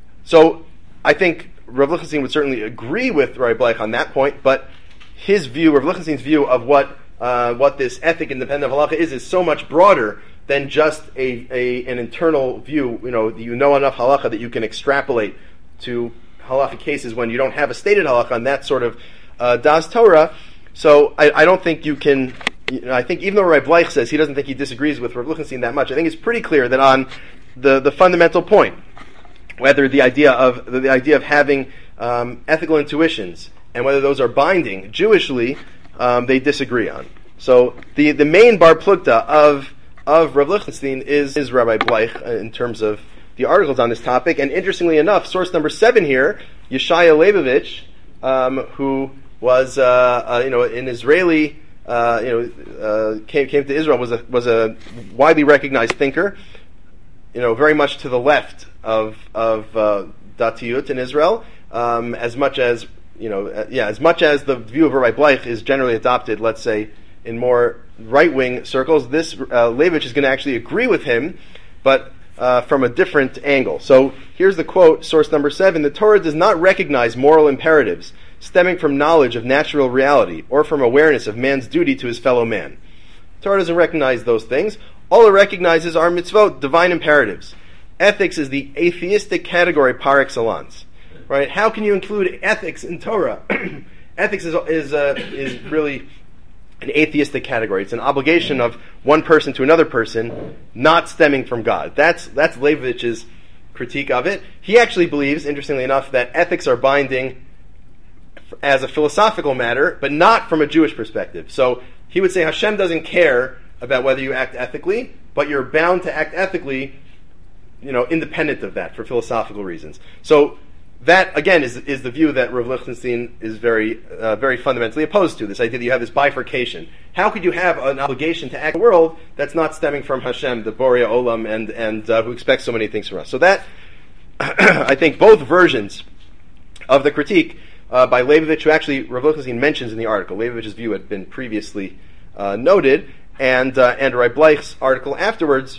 So I think Rav Lichtenstein would certainly agree with Rabbi Bleich on that point, but his view, Rav Lichtenstein's view of what uh, what this ethic independent of halacha is, is so much broader than just a, a an internal view. You know, you know enough halacha that you can extrapolate to halacha cases when you don't have a stated halacha on that sort of uh, das Torah. So I, I don't think you can. You know, I think even though Rabbi Bleich says he doesn't think he disagrees with Rav Lichtenstein that much, I think it's pretty clear that on the, the fundamental point, whether the idea of the, the idea of having um, ethical intuitions and whether those are binding Jewishly, um, they disagree on. So the the main bar plukta of of Rav Lichtenstein is is Rabbi Bleich in terms of the articles on this topic. And interestingly enough, source number seven here, Yeshaya Leibovich, um, who was uh, uh, you know an Israeli. Uh, you know, uh, came came to Israel, was a was a widely recognized thinker. You know, very much to the left of of uh, Datiyut in Israel, um, as much as you know, uh, yeah, as much as the view of Rabbi Bleich is generally adopted. Let's say in more right-wing circles, this uh, Leibovich is going to actually agree with him, but uh, from a different angle. So here's the quote, source number seven: "The Torah does not recognize moral imperatives stemming from knowledge of natural reality or from awareness of man's duty to his fellow man. The Torah doesn't recognize those things. All it recognizes are mitzvot, divine imperatives. Ethics is the atheistic category par excellence." Right? How can you include ethics in Torah? Ethics is is uh, is really an atheistic category. It's an obligation of one person to another person, not stemming from God. That's that's Leibovich's critique of it. He actually believes, interestingly enough, that ethics are binding as a philosophical matter, but not from a Jewish perspective. So he would say Hashem doesn't care about whether you act ethically, but you're bound to act ethically, you know, independent of that for philosophical reasons. So that, again, is is the view that Rav Lichtenstein is very uh, very fundamentally opposed to, this idea that you have this bifurcation. How could you have an obligation to act in the world that's not stemming from Hashem, the Borea Olam, and, and uh, who expects so many things from us? So that, I think both versions of the critique uh, by Leibovich, who actually Rav Lichtenstein mentions in the article, Leibovich's view had been previously uh, noted, and uh, and Rabbi Bleich's article afterwards,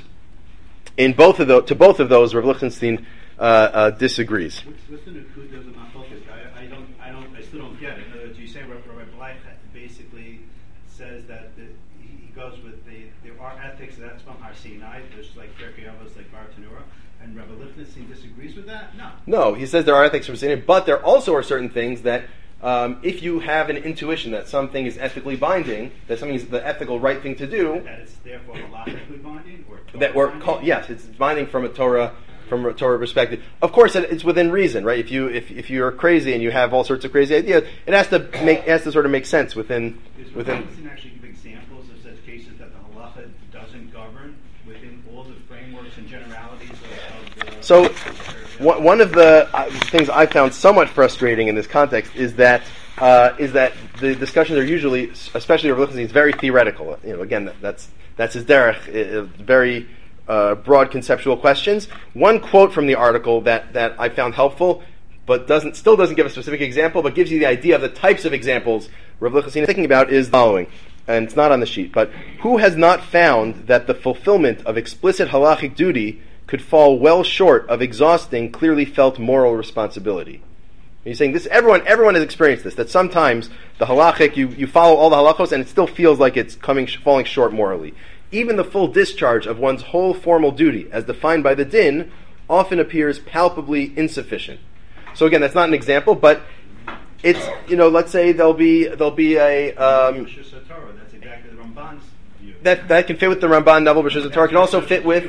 in both of those, to both of those, Rav Lichtenstein Uh, uh, disagrees. What's, what's the Nakuda of the Machloket? I, I don't, I don't, I still don't get it. In other words, you say Rabbi Bleich basically says that the, he goes with the there are ethics that's from Har Sinai. There's like Pirkei Avos, like Bar Tanura, and Rabbi Lichtenstein disagrees with that. No, no, he says there are ethics from Sinai, but there also are certain things that um, if you have an intuition that something is ethically binding, that something is the ethical right thing to do, that it's therefore halachically binding, or Torah that we're binding? call, yes, it's binding from a Torah. From a Torah perspective, of course, it's within reason, right? If you if, if you're crazy and you have all sorts of crazy ideas, it has to make it has to sort of make sense within Does within. Does actually give examples of such cases that the halacha doesn't govern within all the frameworks and generalities of, of the? So, one one of the uh, things I found somewhat frustrating in this context is that uh, is that the discussions are usually, especially over Lichtenstein, very theoretical. You know, again, that, that's that's his derech, uh, very. Uh, broad conceptual questions. One quote from the article that, that I found helpful, but doesn't still doesn't give a specific example, but gives you the idea of the types of examples Rav Lichtenstein is thinking about is the following, and it's not on the sheet, but who has not found that the fulfillment of explicit halachic duty could fall well short of exhausting clearly felt moral responsibility? And he's saying this, everyone everyone has experienced this, that sometimes the halachic, you, you follow all the halachos and it still feels like it's coming falling short morally. Even the full discharge of one's whole formal duty, as defined by the din, often appears palpably insufficient. So again, that's not an example, but it's, you know, let's say there'll be there'll be a um, that's exactly the Ramban's view. That that can fit with the Ramban Naval B'Shus Torah. Can also fit with.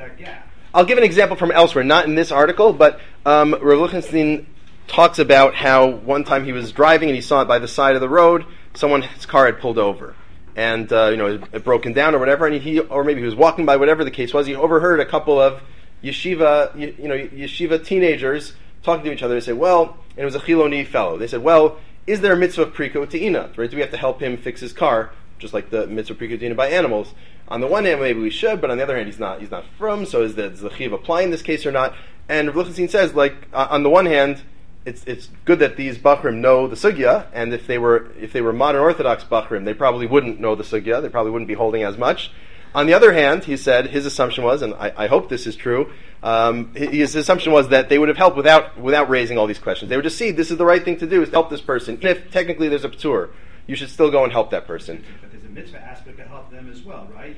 I'll give an example from elsewhere, not in this article, but um, Rav Lichtenstein talks about how one time he was driving and he saw it by the side of the road. Someone's car had pulled over. And uh, you know, it, it broken down or whatever, and he, or maybe he was walking by, whatever the case was. He overheard a couple of yeshiva, you, you know, yeshiva teenagers talking to each other. They said, "Well," and it was a Chiloni fellow. They said, "Well, is there a mitzvah of priko te'ina? Right? Do we have to help him fix his car, just like the mitzvah of priko te'ina by animals? On the one hand, maybe we should, but on the other hand, he's not. He's not from. So is the, does the chiv apply in this case or not?" And Rav Lichtenstein says, like, uh, on the one hand, It's it's good that these Bachrim know the sugya, and if they were if they were modern Orthodox Bachrim, they probably wouldn't know the sugya. They probably wouldn't be holding as much. On the other hand, he said his assumption was, and I, I hope this is true. Um, his assumption was that they would have helped without without raising all these questions. They would just see this is the right thing to do is to help this person. Even if technically there's a p'tur, you should still go and help that person. But there's a mitzvah aspect to help them as well, right?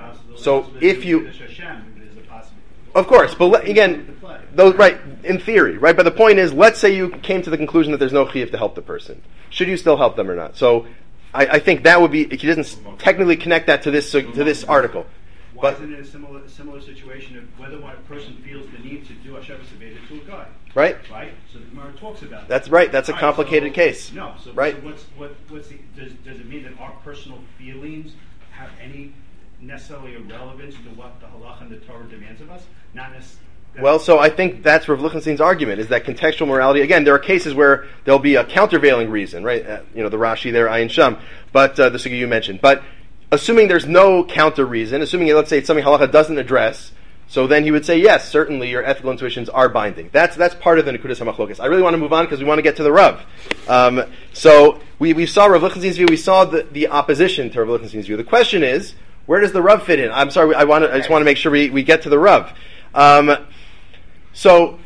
So if you Of course, but again, those, right, in theory, right? But the point is, let's say you came to the conclusion that there's no chiyuv to help the person. Should you still help them or not? So, I, I think that would be, he doesn't technically connect that to this to this article. Why but, isn't it a similar similar situation of whether one person feels the need to do a Shabbos Aveda to a guy? Right. Right? So the Gemara talks about that. That's right, that's a Right, complicated so, case. No, so, right? so what's, what, what's the, does, does it mean that our personal feelings have any necessarily a relevance to what the halach and the Torah demands of us? Not necessarily. Well, so I think that's Rav Lichtenstein's argument, is that contextual morality, again, there are cases where there'll be a countervailing reason, right? Uh, you know, the Rashi there, Ayin Sham, but uh, the sugya you mentioned. But assuming there's no counter reason, assuming, let's say, it's something halacha doesn't address, So then he would say, yes, certainly your ethical intuitions are binding. That's that's part of the Nekudas HaMachlokas. I really want to move on because we want to get to the Rav. Um, so we, we saw Rav Lichtenstein's view. We saw the, the opposition to Rav Lichtenstein's view. The question is, where does the Rav fit in? I'm sorry, I want to, I just want to make sure we, we get to the Rav. Um, so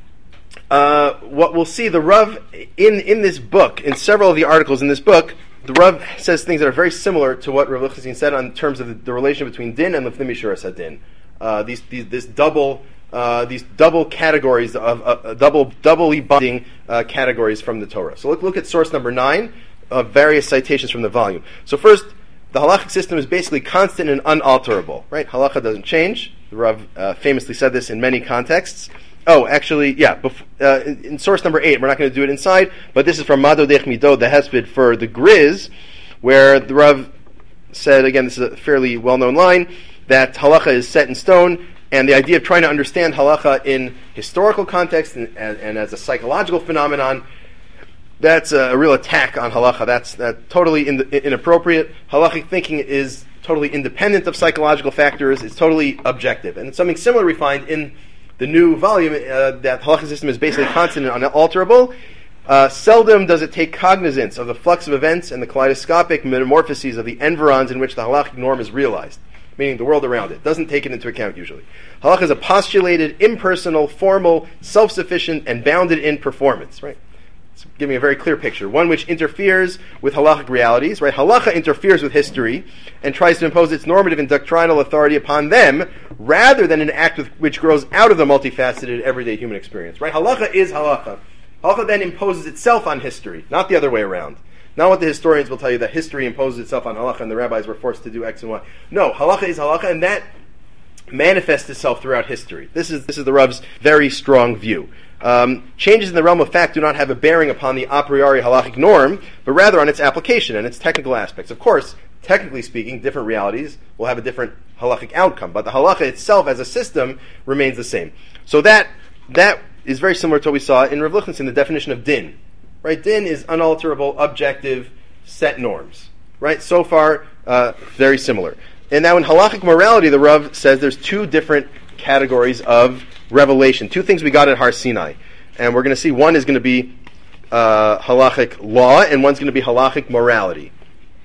uh, what we'll see, the Rav in in this book, in several of the articles in this book, the Rav says things that are very similar to what Rav Lichtenstein said on terms of the, the relation between din and lifnei mishuras hadin. Uh, these, these, this double, uh, these double categories of uh, double, doubly binding uh, categories from the Torah. So look, look at source number nine of various citations from the volume. So first, the halachic system is basically constant and unalterable, right? Halacha doesn't change. The Rav uh, famously said this in many contexts. Oh, actually, yeah. Bef- uh, in, in source number eight, we're not going to do it inside, but this is from Madodech Midod, the Hesped for the Griz, where the Rav said, again, this is a fairly well-known line, that halacha is set in stone, and the idea of trying to understand halacha in historical context and, and, and as a psychological phenomenon, that's a, a real attack on halacha. That's that totally in, inappropriate. Halachic thinking is totally independent of psychological factors. It's totally objective. And it's something similar we find in the new volume, uh, that halachic system is basically constant and unalterable. Uh, seldom does it take cognizance of the flux of events and the kaleidoscopic metamorphoses of the environs in which the halachic norm is realized, meaning the world around it. Doesn't take it into account usually. Halacha is a postulated, impersonal, formal, self-sufficient, and bounded in performance, right? It's giving a very clear picture. One which interferes with halachic realities, right? Halacha interferes with history and tries to impose its normative and doctrinal authority upon them rather than an act with, which grows out of the multifaceted everyday human experience, right? Halacha is halacha. Halacha then imposes itself on history, not the other way around. Not what the historians will tell you, that history imposes itself on halacha and the rabbis were forced to do X and Y. No, halacha is halacha, and that manifests itself throughout history. This is this is the Rav's very strong view. Um, changes in the realm of fact do not have a bearing upon the a priori halachic norm, but rather on its application and its technical aspects. Of course, technically speaking, different realities will have a different halachic outcome, but the halacha itself as a system remains the same. So that that is very similar to what we saw in Rav Lichtenstein, the definition of din. Right, din is unalterable, objective, set norms. Right, so far, uh, very similar. And now in halachic morality, the Rav says there's two different categories of revelation, two things we got at Har Sinai. And we're going to see one is going to be uh, halachic law, and one's going to be halachic morality.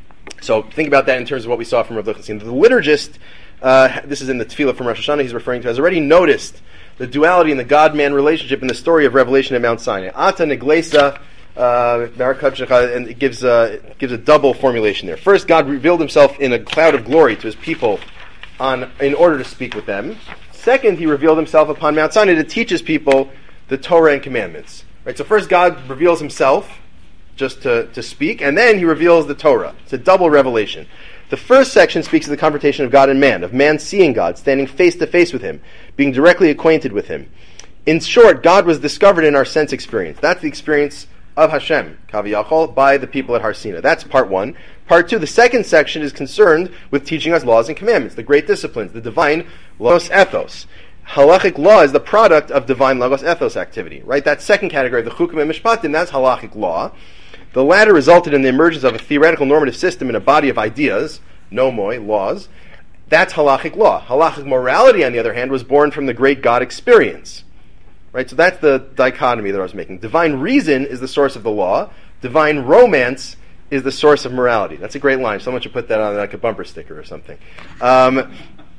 So think about that in terms of what we saw from Rav Lichtenstein. The liturgist, uh, this is in the Tefillah from Rosh Hashanah he's referring to, has already noticed the duality in the God-man relationship in the story of Revelation at Mount Sinai. Ata neglesa, Uh, and it gives, uh, it gives a double formulation there. First, God revealed himself in a cloud of glory to his people on, in order to speak with them. Second, he revealed himself upon Mount Sinai to teach his people the Torah and commandments. Right. So first, God reveals himself just to, to speak, and then he reveals the Torah. It's a double revelation. The first section speaks of the confrontation of God and man, of man seeing God, standing face to face with him, being directly acquainted with him. In short, God was discovered in our sense experience. That's the experience of Hashem, Kaviyachol, by the people at Har Sinai. That's part one. Part two, the second section is concerned with teaching us laws and commandments, the great disciplines, the divine logos ethos. Halachic law is the product of divine logos ethos activity, right? That second category, the chukim and mishpatim, that's halachic law. The latter resulted in the emergence of a theoretical normative system in a body of ideas, nomoi, laws. That's halachic law. Halachic morality, on the other hand, was born from the great God experience. Right, so that's the dichotomy that I was making. Divine reason is the source of the law. Divine romance is the source of morality. That's a great line. Someone should put that on like a bumper sticker or something. Um,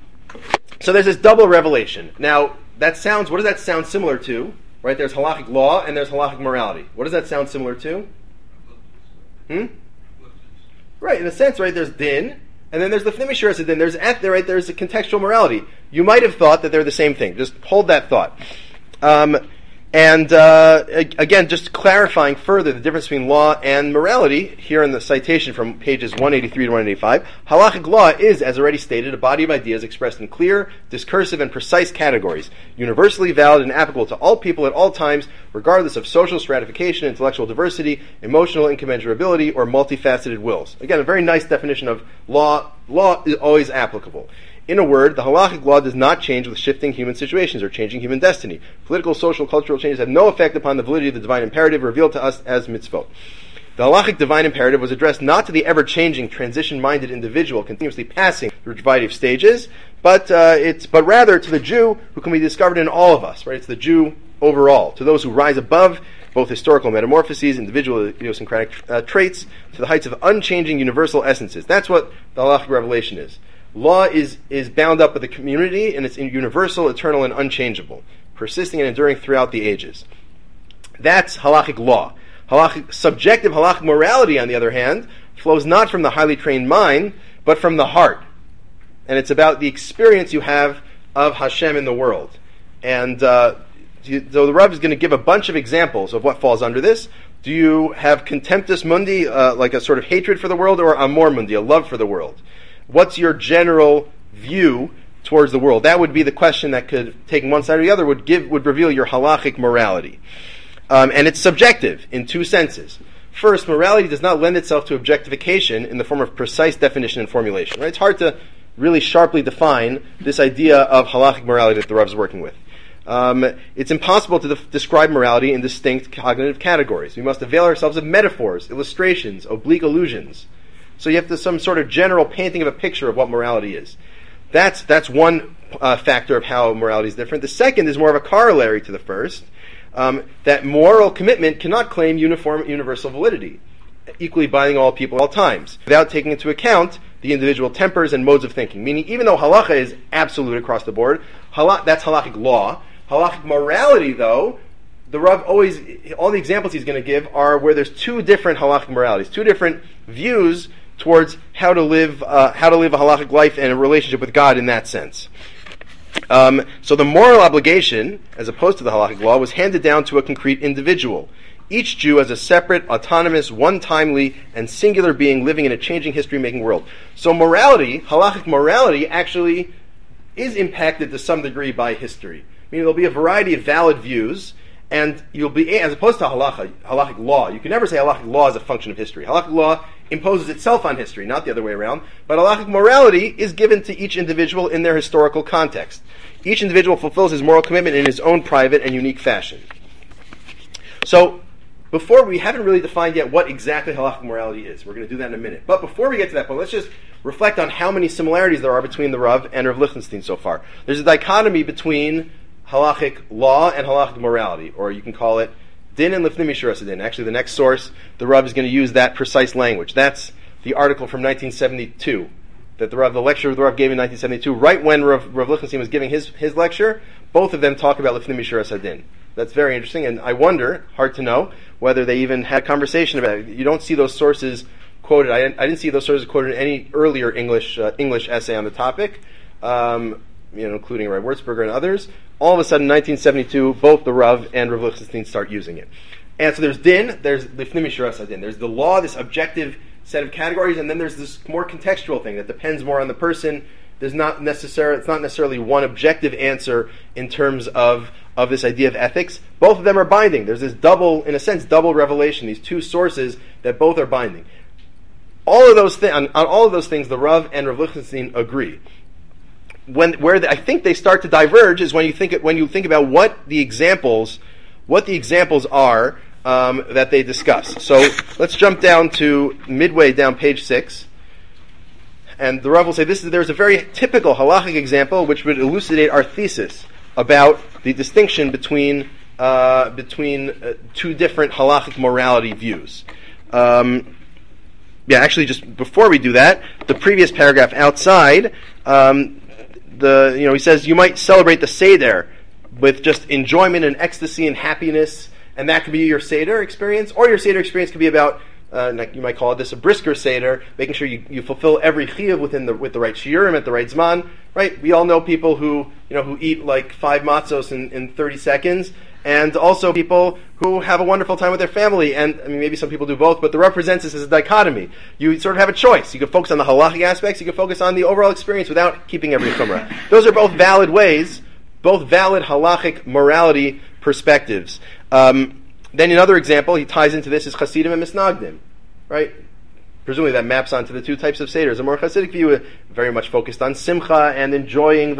so there's this double revelation. Now, that sounds, what does that sound similar to? Right, there's halachic law and there's halachic morality. What does that sound similar to? Hmm? Right, in a sense, right, there's din, and then there's the lifnei mishuras hadin. There's eth, right, there's a contextual morality. You might have thought that they're the same thing. Just hold that thought. Um, and uh, again, just clarifying further the difference between law and morality, here in the citation from pages one eighty-three to one eighty-five, halachic law is, as already stated, a body of ideas expressed in clear, discursive, and precise categories, universally valid and applicable to all people at all times, regardless of social stratification, intellectual diversity, emotional incommensurability, or multifaceted wills. Again, a very nice definition of law. Law is always applicable. In a word, the halachic law does not change with shifting human situations or changing human destiny. Political, social, cultural changes have no effect upon the validity of the divine imperative revealed to us as mitzvot. The halachic divine imperative was addressed not to the ever-changing, transition-minded individual continuously passing through a variety of stages, but uh, it's but rather to the Jew who can be discovered in all of us. Right? It's the Jew overall, to those who rise above both historical metamorphoses, individual idiosyncratic uh, traits, to the heights of unchanging universal essences. That's what the halachic revelation is. Law is is bound up with the community, and it's universal, eternal, and unchangeable, persisting and enduring throughout the ages. That's halachic law. Halachic, subjective halachic morality, on the other hand, flows not from the highly trained mind, but from the heart. And it's about the experience you have of Hashem in the world. And uh, so the Rav is going to give a bunch of examples of what falls under this. Do you have contemptus mundi, uh, like a sort of hatred for the world, or amor mundi, a love for the world? What's your general view towards the world? That would be the question that could, taking one side or the other, would give would reveal your halachic morality. Um, and it's subjective in two senses. First, morality does not lend itself to objectification in the form of precise definition and formulation. Right? It's hard to really sharply define this idea of halachic morality that the Rav is working with. Um, it's impossible to def- describe morality in distinct cognitive categories. We must avail ourselves of metaphors, illustrations, oblique allusions. So you have to some sort of general painting of a picture of what morality is. That's that's one uh, factor of how morality is different. The second is more of a corollary to the first. Um, that moral commitment cannot claim uniform, universal validity, equally binding all people at all times, without taking into account the individual tempers and modes of thinking. Meaning, even though halacha is absolute across the board, hala- that's halachic law. Halachic morality, though, the Rav always, all the examples he's going to give are where there's two different halachic moralities, two different views towards how to live, uh, how to live a halachic life and a relationship with God in that sense. Um, so the moral obligation, as opposed to the halachic law, was handed down to a concrete individual. Each Jew as a separate, autonomous, one-timely, and singular being living in a changing, history-making world. So morality, halachic morality, actually is impacted to some degree by history. Meaning there'll be a variety of valid views, and you'll be, as opposed to halacha, halachic law, you can never say halachic law is a function of history. Halachic law imposes itself on history, not the other way around. But halachic morality is given to each individual in their historical context. Each individual fulfills his moral commitment in his own private and unique fashion. So, before we haven't really defined yet what exactly halachic morality is. We're going to do that in a minute. But before we get to that point, let's just reflect on how many similarities there are between the Rav and Rav Lichtenstein so far. There's a dichotomy between halachic law and halachic morality, or you can call it din and lifnei mishuras hadin. Actually, the next source, the Rav is going to use that precise language. That's the article from nineteen seventy-two that the Rav, the lecture the Rav gave in nineteen seventy-two. Right when Rav, Rav Lichtenstein was giving his his lecture, both of them talk about lifnei mishuras hadin. That's very interesting, and I wonder, hard to know, whether they even had a conversation about it. You don't see those sources quoted. I didn't, I didn't see those sources quoted in any earlier English uh, English essay on the topic, um, you know, including Rav Wurzburger and others. All of a sudden, nineteen seventy-two, both the Rav and Rav Lichtenstein start using it. And so there's din, there's lifnei mishuras hadin. There's the law, this objective set of categories, and then there's this more contextual thing that depends more on the person. There's not necessarily, it's not necessarily one objective answer in terms of, of this idea of ethics. Both of them are binding. There's this double, in a sense, double revelation, these two sources that both are binding. All of those thi- on, on all of those things, the Rav and Rav Lichtenstein agree. When, where the, I think they start to diverge is when you think when you think about what the examples, what the examples are um, that they discuss. So let's jump down to midway down page six, and the Rav will say this is there's a very typical halachic example which would elucidate our thesis about the distinction between uh, between uh, two different halachic morality views. Um, yeah, actually, just before we do that, the previous paragraph outside. Um, The you know he says you might celebrate the Seder with just enjoyment and ecstasy and happiness, and that could be your Seder experience, or your Seder experience could be about uh, like you might call it this a brisker Seder, making sure you, you fulfill every chiyuv within the with the right shiurim at the right zman. Right? We all know people who you know who eat like five matzos in, in thirty seconds, and also people who have a wonderful time with their family. And I mean, maybe some people do both, but the represents this as a dichotomy. You sort of have a choice. You can focus on the halachic aspects. You can focus on the overall experience without keeping every chumrah. Those are both valid ways, both valid halachic morality perspectives. Um, then another example he ties into this is Hasidim and Misnagdim, right? Presumably that maps onto the two types of seders. A more Hasidic view, very much focused on simcha and enjoying the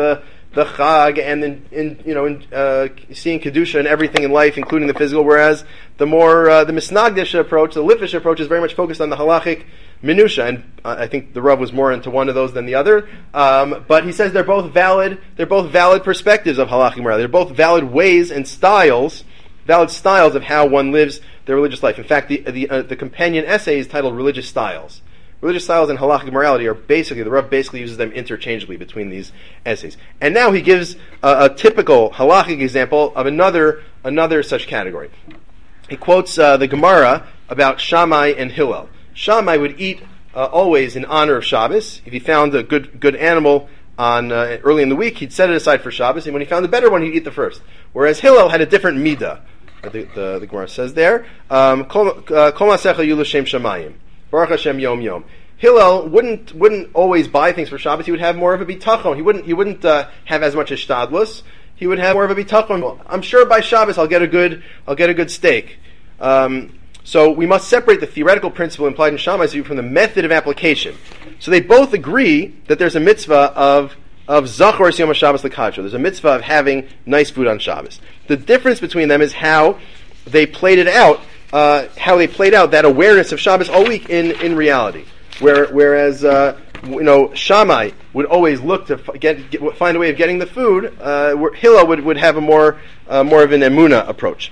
the Chag and in, in you know in, uh, seeing Kedusha and everything in life, including the physical. Whereas the more uh, the Misnagdish approach, the Litvish approach, is very much focused on the halachic minusha, and uh, I think the Rav was more into one of those than the other. Um, but he says they're both valid. They're both valid perspectives of halachic morality. They're both valid ways and styles, valid styles of how one lives their religious life. In fact, the the, uh, the companion essay is titled "Religious Styles." Religious styles and halachic morality are basically, the Rav basically uses them interchangeably between these essays. And now he gives a, a typical halachic example of another another such category. He quotes uh, the Gemara about Shammai and Hillel. Shammai would eat uh, always in honor of Shabbos. If he found a good good animal on uh, early in the week, he'd set it aside for Shabbos, and when he found a better one, he'd eat the first. Whereas Hillel had a different midah. The, the, the Gemara says there, um, Kol Masecha Yu L'Shem Shamayim. Baruch Hashem Yom Yom. Hillel wouldn't wouldn't always buy things for Shabbos. He would have more of a bitachon. He wouldn't he wouldn't uh, have as much ishtadlus. He would have more of a bitachon. I'm sure by Shabbos I'll get a good I'll get a good steak. Um, so we must separate the theoretical principle implied in Shammai's view from the method of application. So they both agree that there's a mitzvah of of zachor es yom Shabbos l'kadsho. There's a mitzvah of having nice food on Shabbos. The difference between them is how they played it out. Uh, how they played out that awareness of Shabbos all week in, in reality. Where, whereas, uh, you know, Shammai would always look to f- get, get, find a way of getting the food, uh, where Hillel would, would have a more, uh, more of an emuna approach.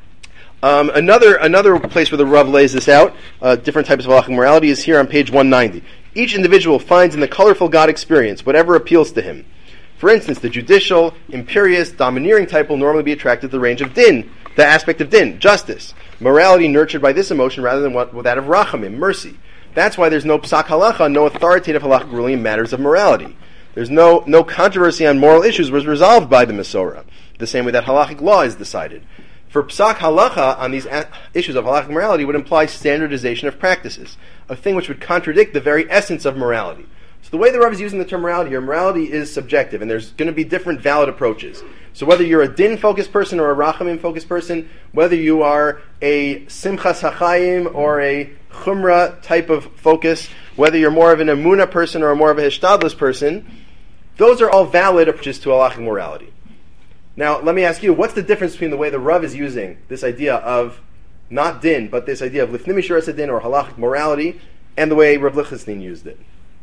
Um, another, another place where the Rav lays this out, uh, different types of halachic morality, is here on page one ninety. Each individual finds in the colorful God experience whatever appeals to him. For instance, the judicial, imperious, domineering type will normally be attracted to the range of din, the aspect of din, justice. Morality nurtured by this emotion rather than what, that of rachamim, mercy. That's why there's no psak halacha, no authoritative halachic ruling in matters of morality. There's no no controversy on moral issues was resolved by the Masorah, the same way that halachic law is decided. For psak halacha on these a- issues of halachic morality would imply standardization of practices, a thing which would contradict the very essence of morality. So the way the Rav is using the term morality here, morality is subjective, and there's going to be different valid approaches. So whether you're a din-focused person or a rachamim-focused person, whether you are a simchas hachayim or a chumrah type of focus, whether you're more of an emuna person or more of a hishtadlus person, those are all valid approaches to halachic morality. Now, let me ask you, what's the difference between the way the Rav is using this idea of not din, but this idea of lifnei mishuras din or halachic morality, and the way Rav Lichtenstein used it?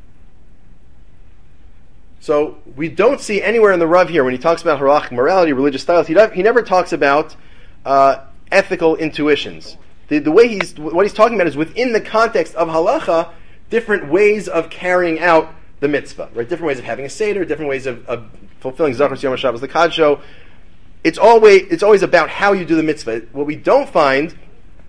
So we don't see anywhere in the Rav here when he talks about halachic morality, religious styles. He, does, he never talks about uh, ethical intuitions. The, the way he's what he's talking about is within the context of halacha, different ways of carrying out the mitzvah, right? Different ways of having a seder, different ways of, of fulfilling zachor yom Shabbos l'kadsho. It's always it's always about how you do the mitzvah. What we don't find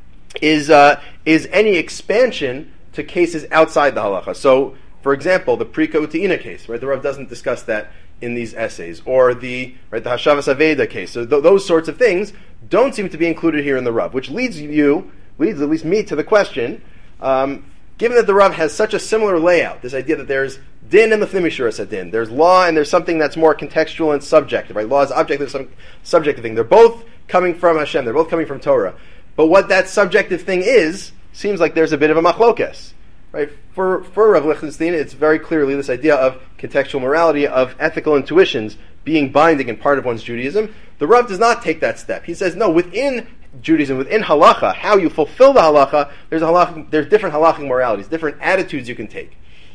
is uh, is any expansion to cases outside the halacha. So, for example, the Prika Uteina case, right? The Rav doesn't discuss that in these essays, or the right the Hashavas Aveda case. So th- those sorts of things don't seem to be included here in the Rav, which leads you, leads at least me to the question: um, given that the Rav has such a similar layout, this idea that there's din and lifnei mishuras din, there's law and there's something that's more contextual and subjective, right? Law is objective, some subjective thing. They're both coming from Hashem. They're both coming from Torah. But what that subjective thing is seems like there's a bit of a machlokes. Right? For for Rav Lichtenstein, it's very clearly this idea of contextual morality, of ethical intuitions being binding and part of one's Judaism. The Rav does not take that step. He says, no, within Judaism, within halacha, how you fulfill the halacha, there's a halacha, there's different halachic moralities, different attitudes you can take.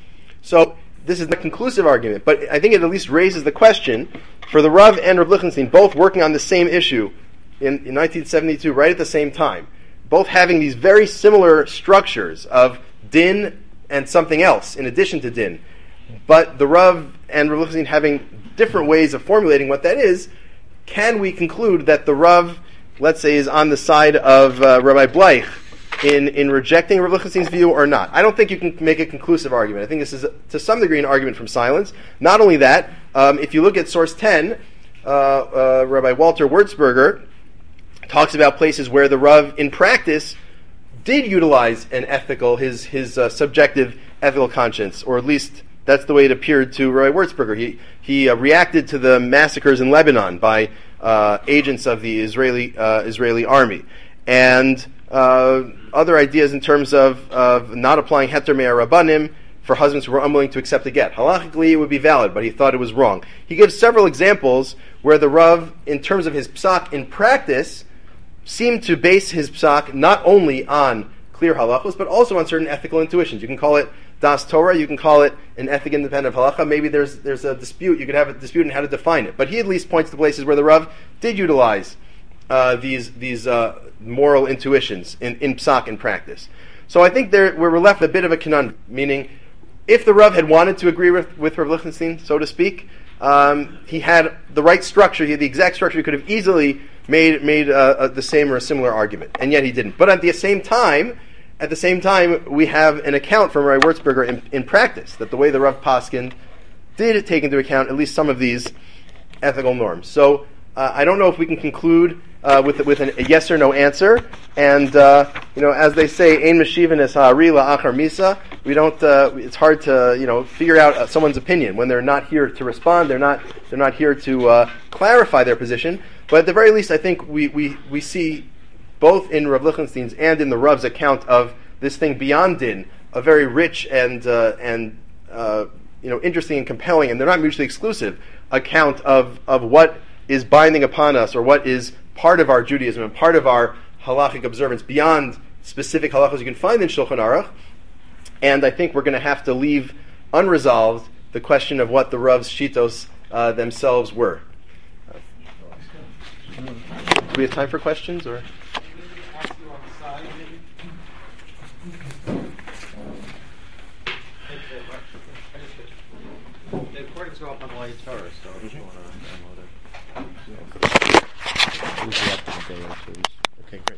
So this is the conclusive argument, but I think it at least raises the question for the Rav and Rav Lichtenstein, both working on the same issue in, in nineteen seventy-two, right at the same time, both having these very similar structures of din and something else in addition to din, but the Rav and Rav Lichtenstein having different ways of formulating what that is. Can we conclude that the Rav, let's say, is on the side of uh, Rabbi Bleich in, in rejecting Rav Lichtenstein's view or not? I don't think you can make a conclusive argument. I think this is, to some degree, an argument from silence. Not only that, um, if you look at source ten, uh, uh, Rabbi Walter Wurzberger talks about places where the Rav, in practice, did utilize an ethical, his his uh, subjective ethical conscience, or at least that's the way it appeared to Rabbi Wurzberger. He he uh, reacted to the massacres in Lebanon by uh, agents of the Israeli uh, Israeli army, and uh, other ideas in terms of, of not applying heter mea rabbanim for husbands who were unwilling to accept a get. Halachically, it would be valid, but he thought it was wrong. He gives several examples where the Rav, in terms of his psak in practice, seemed to base his psak not only on clear halachos, but also on certain ethical intuitions. You can call it das Torah, you can call it an ethic independent of halacha. Maybe there's there's a dispute. You could have a dispute on how to define it. But he at least points to places where the Rav did utilize uh, these these uh, moral intuitions in, in psak in practice. So I think there we're left with a bit of a conundrum, meaning if the Rav had wanted to agree with, with Rav Lichtenstein, so to speak, um, he had the right structure, he had the exact structure, he could have easily made made uh, uh, the same or a similar argument, and yet he didn't. But at the same time, at the same time, we have an account from Rabbi Wurzburger in, in practice that the way the Rav Paskin did take into account at least some of these ethical norms. So uh, I don't know if we can conclude uh, with with an, a yes or no answer. And uh, you know, as they say, "Ein meshivin es ha'ari la'achar misa." We don't. Uh, it's hard to you know figure out uh, someone's opinion when they're not here to respond. They're not. They're not here to uh, clarify their position. But at the very least, I think we we, we see both in Rav Lichtenstein's and in the Rav's account of this thing beyond din a very rich and uh, and uh, you know interesting and compelling, and they're not mutually exclusive account of of what is binding upon us or what is part of our Judaism and part of our halachic observance beyond specific halachos you can find in Shulchan Aruch. And I think we're going to have to leave unresolved the question of what the Rav's shitos uh, themselves were. Do we have time for questions, or? The recordings go up on Light Torah, so if you want to download it. Okay, great.